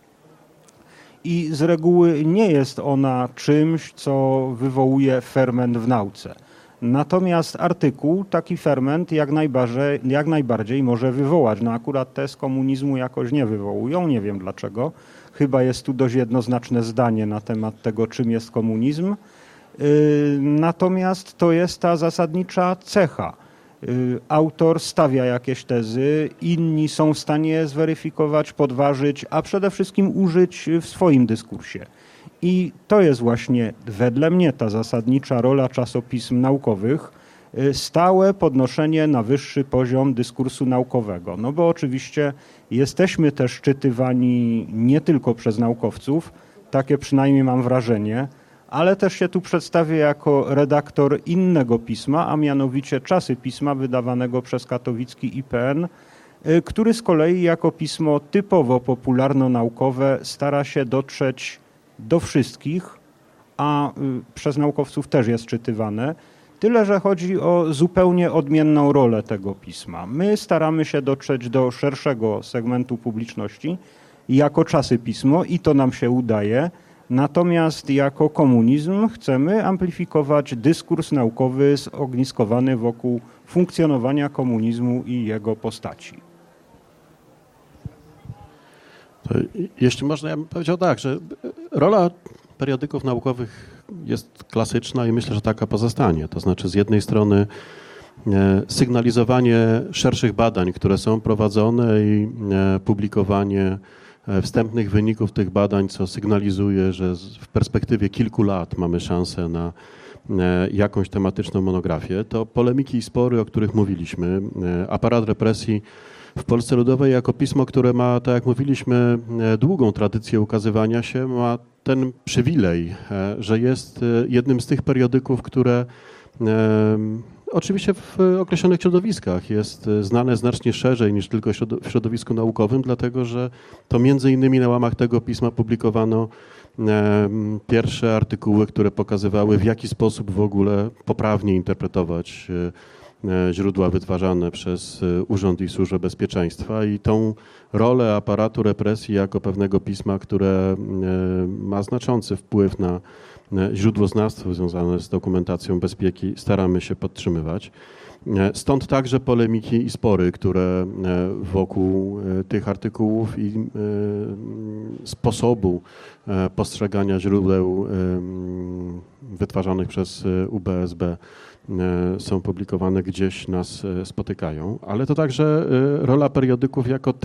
i z reguły nie jest ona czymś, co wywołuje ferment w nauce. Natomiast artykuł taki ferment jak najbardziej może wywołać. No akurat te z komunizmu jakoś nie wywołują, nie wiem dlaczego. Chyba jest tu dość jednoznaczne zdanie na temat tego, czym jest komunizm. Natomiast to jest ta zasadnicza cecha. Autor stawia jakieś tezy, inni są w stanie je zweryfikować, podważyć, a przede wszystkim użyć w swoim dyskursie. I to jest właśnie wedle mnie ta zasadnicza rola czasopism naukowych, stałe podnoszenie na wyższy poziom dyskursu naukowego. No bo oczywiście jesteśmy też czytywani nie tylko przez naukowców, takie przynajmniej mam wrażenie, ale też się tu przedstawię jako redaktor innego pisma, a mianowicie Czasy Pisma wydawanego przez katowicki IPN, który z kolei jako pismo typowo popularno-naukowe stara się dotrzeć do wszystkich, a przez naukowców też jest czytywane. Tyle, że chodzi o zupełnie odmienną rolę tego pisma. My staramy się dotrzeć do szerszego segmentu publiczności jako Czasy Pismo i to nam się udaje. Natomiast jako komunizm chcemy amplifikować dyskurs naukowy zogniskowany wokół funkcjonowania komunizmu i jego postaci. To jeśli można, ja bym powiedział tak, że rola periodyków naukowych jest klasyczna i myślę, że taka pozostanie. To znaczy z jednej strony sygnalizowanie szerszych badań, które są prowadzone i publikowanie wstępnych wyników tych badań, co sygnalizuje, że w perspektywie kilku lat mamy szansę na jakąś tematyczną monografię. To polemiki i spory, o których mówiliśmy. Aparat represji w Polsce Ludowej jako pismo, które ma, tak jak mówiliśmy, długą tradycję ukazywania się, ma ten przywilej, że jest jednym z tych periodyków, które oczywiście w określonych środowiskach jest znane znacznie szerzej niż tylko w środowisku naukowym, dlatego że to między innymi na łamach tego pisma publikowano pierwsze artykuły, które pokazywały, w jaki sposób w ogóle poprawnie interpretować źródła wytwarzane przez Urząd i Służbę Bezpieczeństwa i tą rolę aparatu represji jako pewnego pisma, które ma znaczący wpływ na źródłoznawstwo związane z dokumentacją bezpieki, staramy się podtrzymywać. Stąd także polemiki i spory, które wokół tych artykułów i sposobu postrzegania źródeł wytwarzanych przez UBSB są publikowane, gdzieś nas spotykają, ale to także rola periodyków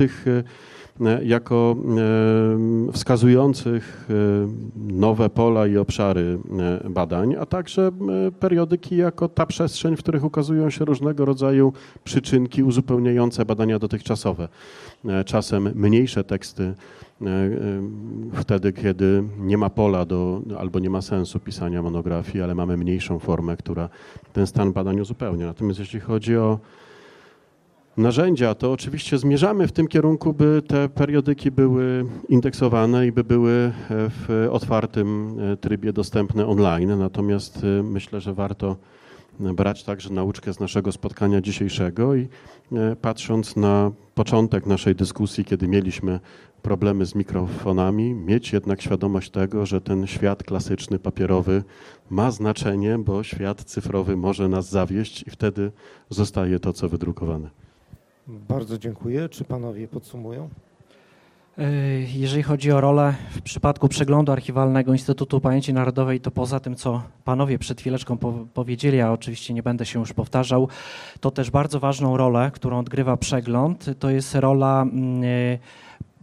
jako wskazujących nowe pola i obszary badań, a także periodyki jako ta przestrzeń, w których ukazują się różnego rodzaju przyczynki uzupełniające badania dotychczasowe. Czasem mniejsze teksty wtedy, kiedy nie ma pola albo nie ma sensu pisania monografii, ale mamy mniejszą formę, która ten stan badań uzupełnia. Natomiast jeśli chodzi o narzędzia, to oczywiście zmierzamy w tym kierunku, by te periodyki były indeksowane i by były w otwartym trybie dostępne online. Natomiast myślę, że warto brać także nauczkę z naszego spotkania dzisiejszego i patrząc na początek naszej dyskusji, kiedy mieliśmy problemy z mikrofonami, mieć jednak świadomość tego, że ten świat klasyczny, papierowy ma znaczenie, bo świat cyfrowy może nas zawieść i wtedy zostaje to, co wydrukowane. Bardzo dziękuję. Czy panowie podsumują? Jeżeli chodzi o rolę w przypadku przeglądu archiwalnego Instytutu Pamięci Narodowej, to poza tym, co panowie przed chwileczką powiedzieli, a oczywiście nie będę się już powtarzał, to też bardzo ważną rolę, którą odgrywa przegląd, to jest rola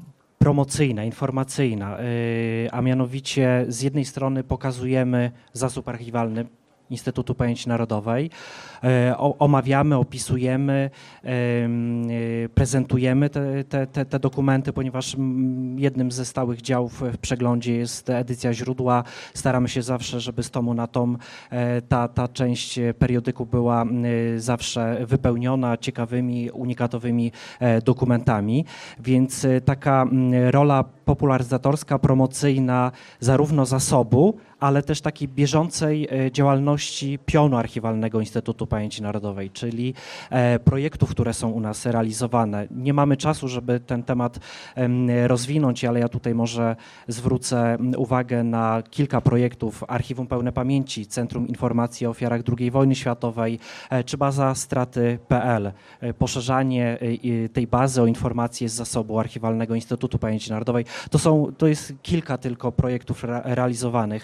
promocyjna, informacyjna, a mianowicie z jednej strony pokazujemy zasób archiwalny Instytutu Pamięci Narodowej, omawiamy, opisujemy, prezentujemy te dokumenty, ponieważ jednym ze stałych działów w przeglądzie jest edycja źródła. Staramy się zawsze, żeby z tomu na tom ta część periodyku była zawsze wypełniona ciekawymi, unikatowymi dokumentami, więc taka rola popularyzatorska, promocyjna zarówno zasobu, ale też takiej bieżącej działalności pionu archiwalnego Instytutu Pamięci Narodowej, czyli projektów, które są u nas realizowane. Nie mamy czasu, żeby ten temat rozwinąć, ale ja tutaj może zwrócę uwagę na kilka projektów. Archiwum Pełne Pamięci, Centrum Informacji o Ofiarach II Wojny Światowej, czy baza straty.pl. Poszerzanie tej bazy o informacje z zasobu archiwalnego Instytutu Pamięci Narodowej. To jest kilka tylko projektów realizowanych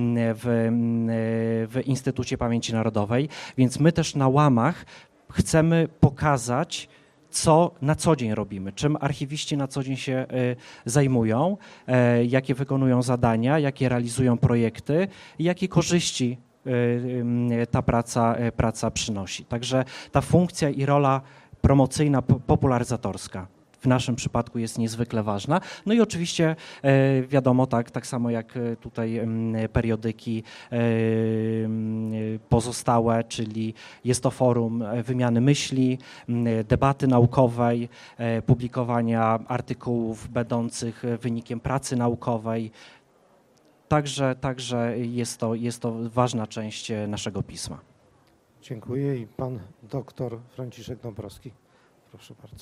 w Instytucie Pamięci Narodowej, więc my też na łamach chcemy pokazać, co na co dzień robimy, czym archiwiści na co dzień się zajmują, jakie wykonują zadania, jakie realizują projekty i jakie korzyści ta praca przynosi. Także ta funkcja i rola promocyjna, popularyzatorska w naszym przypadku jest niezwykle ważna. No i oczywiście wiadomo, tak samo jak tutaj periodyki pozostałe, czyli jest to forum wymiany myśli, debaty naukowej, publikowania artykułów będących wynikiem pracy naukowej. Także jest to ważna część naszego pisma. Dziękuję i pan doktor Franciszek Dąbrowski. Proszę bardzo.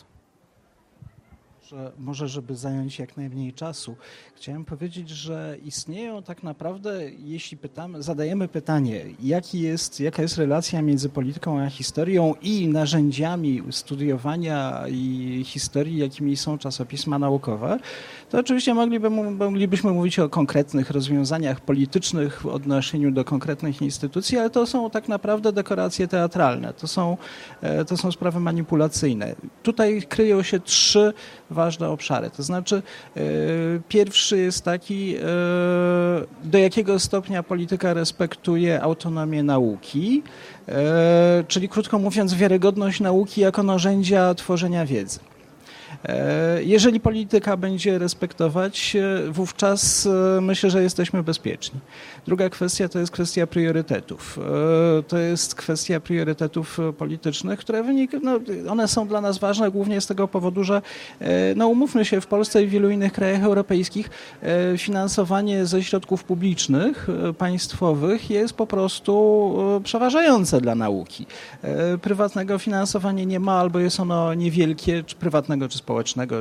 Może, żeby zająć jak najmniej czasu, chciałem powiedzieć, że istnieją tak naprawdę, jeśli zadajemy pytanie, jaka jest relacja między polityką a historią i narzędziami studiowania i historii, jakimi są czasopisma naukowe, to oczywiście moglibyśmy mówić o konkretnych rozwiązaniach politycznych w odniesieniu do konkretnych instytucji, ale to są tak naprawdę dekoracje teatralne, to są sprawy manipulacyjne. Tutaj kryją się trzy ważne obszary. To znaczy pierwszy jest taki, do jakiego stopnia polityka respektuje autonomię nauki, czyli krótko mówiąc wiarygodność nauki jako narzędzia tworzenia wiedzy. Jeżeli polityka będzie respektować, wówczas myślę, że jesteśmy bezpieczni. Druga kwestia to jest kwestia priorytetów. To jest kwestia priorytetów politycznych, które one są dla nas ważne głównie z tego powodu, że umówmy się, w Polsce i w wielu innych krajach europejskich finansowanie ze środków publicznych, państwowych jest po prostu przeważające dla nauki. Prywatnego finansowania nie ma albo jest ono niewielkie, czy prywatnego, czy społecznego,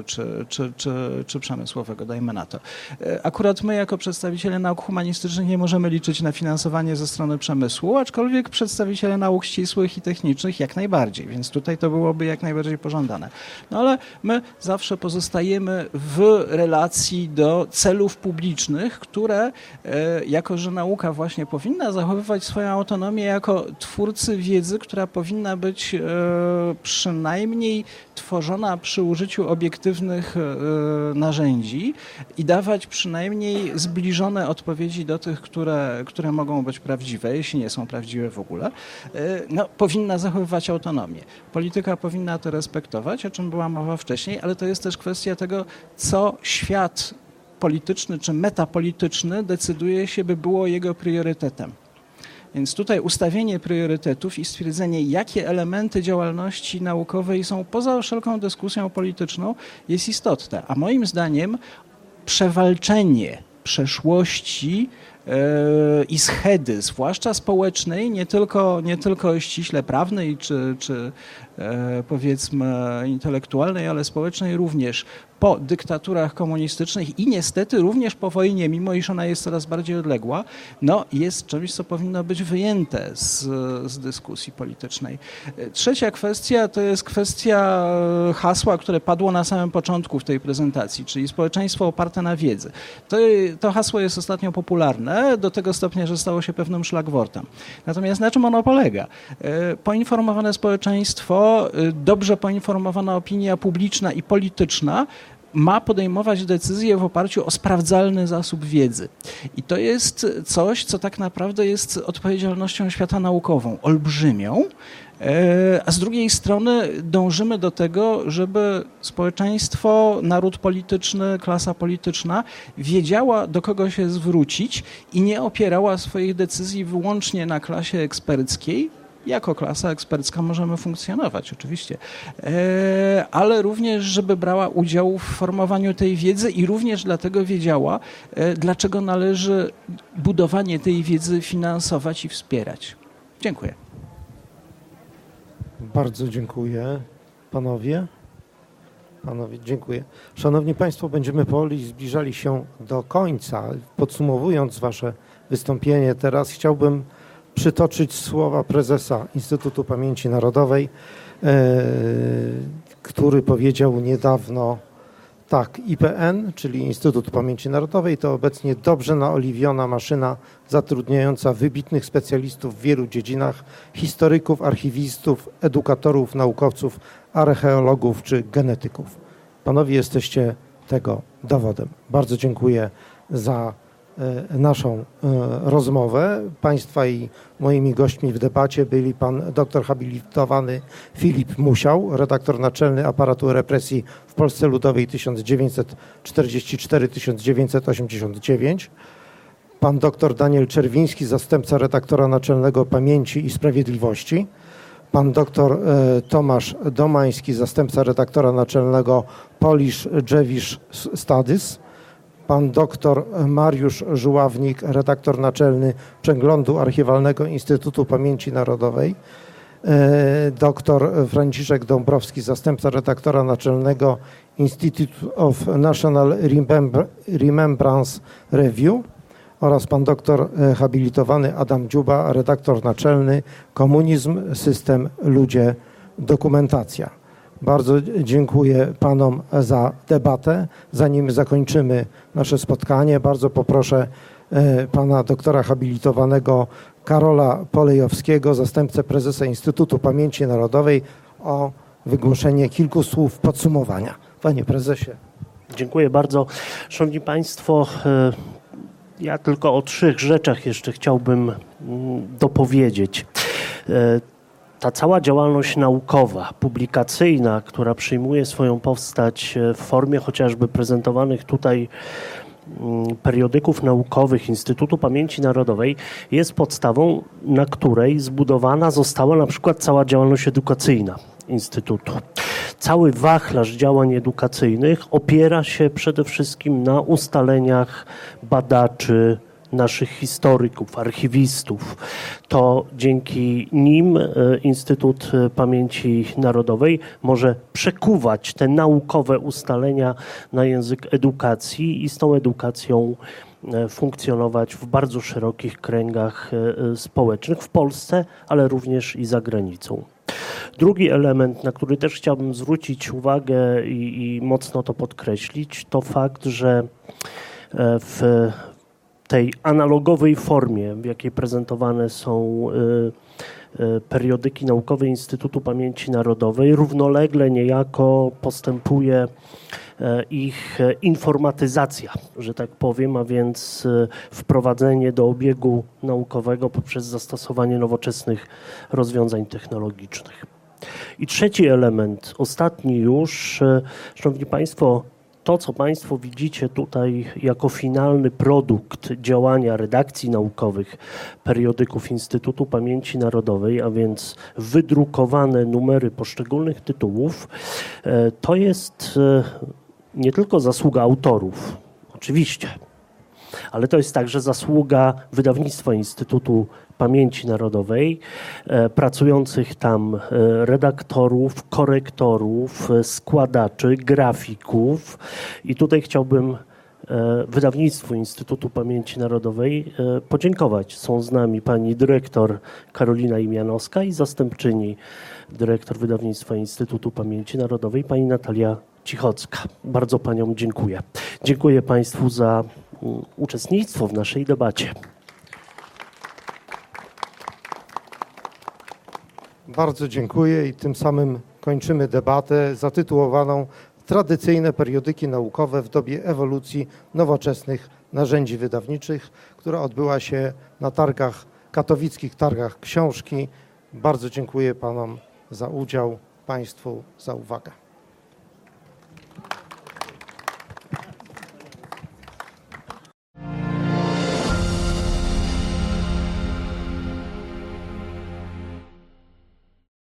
czy przemysłowego, dajmy na to. Akurat my jako przedstawiciele nauk humanistycznych nie możemy liczyć na finansowanie ze strony przemysłu, aczkolwiek przedstawiciele nauk ścisłych i technicznych jak najbardziej, więc tutaj to byłoby jak najbardziej pożądane. No ale my zawsze pozostajemy w relacji do celów publicznych, które, jako że nauka właśnie powinna zachowywać swoją autonomię jako twórcy wiedzy, która powinna być przynajmniej tworzona przy użyciu obiektywnych narzędzi i dawać przynajmniej zbliżone odpowiedzi do tych, które mogą być prawdziwe, jeśli nie są prawdziwe w ogóle, powinna zachowywać autonomię. Polityka powinna to respektować, o czym była mowa wcześniej, ale to jest też kwestia tego, co świat polityczny czy metapolityczny decyduje się, by było jego priorytetem. Więc tutaj ustawienie priorytetów i stwierdzenie, jakie elementy działalności naukowej są poza wszelką dyskusją polityczną, jest istotne. A moim zdaniem przewalczenie przeszłości i schedy, zwłaszcza społecznej, nie tylko ściśle prawnej czy powiedzmy intelektualnej, ale społecznej również, po dyktaturach komunistycznych i niestety również po wojnie, mimo iż ona jest coraz bardziej odległa, jest czymś, co powinno być wyjęte z dyskusji politycznej. Trzecia kwestia to jest kwestia hasła, które padło na samym początku w tej prezentacji, czyli społeczeństwo oparte na wiedzy. To hasło jest ostatnio popularne do tego stopnia, że stało się pewnym szlagwortem. Natomiast na czym ono polega? Poinformowane społeczeństwo, dobrze poinformowana opinia publiczna i polityczna ma podejmować decyzje w oparciu o sprawdzalny zasób wiedzy. I to jest coś, co tak naprawdę jest odpowiedzialnością świata naukową, olbrzymią, a z drugiej strony dążymy do tego, żeby społeczeństwo, naród polityczny, klasa polityczna wiedziała, do kogo się zwrócić i nie opierała swoich decyzji wyłącznie na klasie eksperckiej. Jako klasa ekspercka możemy funkcjonować, oczywiście, ale również, żeby brała udział w formowaniu tej wiedzy i również dlatego wiedziała, dlaczego należy budowanie tej wiedzy finansować i wspierać. Dziękuję. Bardzo dziękuję. Panowie, dziękuję. Szanowni Państwo, będziemy powoli zbliżali się do końca. Podsumowując Wasze wystąpienie, teraz chciałbym przytoczyć słowa prezesa Instytutu Pamięci Narodowej, który powiedział niedawno tak: IPN, czyli Instytut Pamięci Narodowej, to obecnie dobrze naoliwiona maszyna zatrudniająca wybitnych specjalistów w wielu dziedzinach, historyków, archiwistów, edukatorów, naukowców, archeologów czy genetyków. Panowie, jesteście tego dowodem. Bardzo dziękuję za naszą rozmowę. Państwa i moimi gośćmi w debacie byli pan doktor habilitowany Filip Musiał, redaktor naczelny Aparatu Represji w Polsce Ludowej 1944-1989, pan doktor Daniel Czerwiński, zastępca redaktora naczelnego Pamięci i Sprawiedliwości, pan doktor Tomasz Domański, zastępca redaktora naczelnego Polish Jewish Studies, pan doktor Mariusz Żuławnik, redaktor naczelny Przeglądu Archiwalnego Instytutu Pamięci Narodowej, doktor Franciszek Dąbrowski, zastępca redaktora naczelnego Institute of National Remembrance Review oraz pan doktor habilitowany Adam Dziuba, redaktor naczelny Komunizm, System, Ludzie, Dokumentacja. Bardzo dziękuję panom za debatę. Zanim zakończymy nasze spotkanie, bardzo poproszę pana doktora habilitowanego Karola Polejowskiego, zastępcę prezesa Instytutu Pamięci Narodowej, o wygłoszenie kilku słów podsumowania. Panie prezesie. Dziękuję bardzo. Szanowni Państwo, ja tylko o 3 rzeczach jeszcze chciałbym dopowiedzieć. Ta cała działalność naukowa, publikacyjna, która przyjmuje swoją postać w formie chociażby prezentowanych tutaj periodyków naukowych Instytutu Pamięci Narodowej, jest podstawą, na której zbudowana została na przykład cała działalność edukacyjna Instytutu. Cały wachlarz działań edukacyjnych opiera się przede wszystkim na ustaleniach badaczy, naszych historyków, archiwistów. To dzięki nim Instytut Pamięci Narodowej może przekuwać te naukowe ustalenia na język edukacji i z tą edukacją funkcjonować w bardzo szerokich kręgach społecznych w Polsce, ale również i za granicą. Drugi element, na który też chciałbym zwrócić uwagę i mocno to podkreślić, to fakt, że w tej analogowej formie, w jakiej prezentowane są periodyki naukowe Instytutu Pamięci Narodowej, równolegle niejako postępuje ich informatyzacja, że tak powiem, a więc wprowadzenie do obiegu naukowego poprzez zastosowanie nowoczesnych rozwiązań technologicznych. I trzeci element, ostatni już, szanowni Państwo, to, co Państwo widzicie tutaj jako finalny produkt działania redakcji naukowych periodyków Instytutu Pamięci Narodowej, a więc wydrukowane numery poszczególnych tytułów, to jest nie tylko zasługa autorów, oczywiście, ale to jest także zasługa wydawnictwa Instytutu Pamięci Narodowej, pracujących tam redaktorów, korektorów, składaczy, grafików. I tutaj chciałbym wydawnictwu Instytutu Pamięci Narodowej podziękować. Są z nami pani dyrektor Karolina Imianowska i zastępczyni dyrektor wydawnictwa Instytutu Pamięci Narodowej pani Natalia Cichocka. Bardzo paniom dziękuję. Dziękuję Państwu za uczestnictwo w naszej debacie. Bardzo dziękuję i tym samym kończymy debatę zatytułowaną tradycyjne periodyki naukowe w dobie ewolucji nowoczesnych narzędzi wydawniczych, która odbyła się na katowickich targach książki. Bardzo dziękuję panom za udział, państwu za uwagę.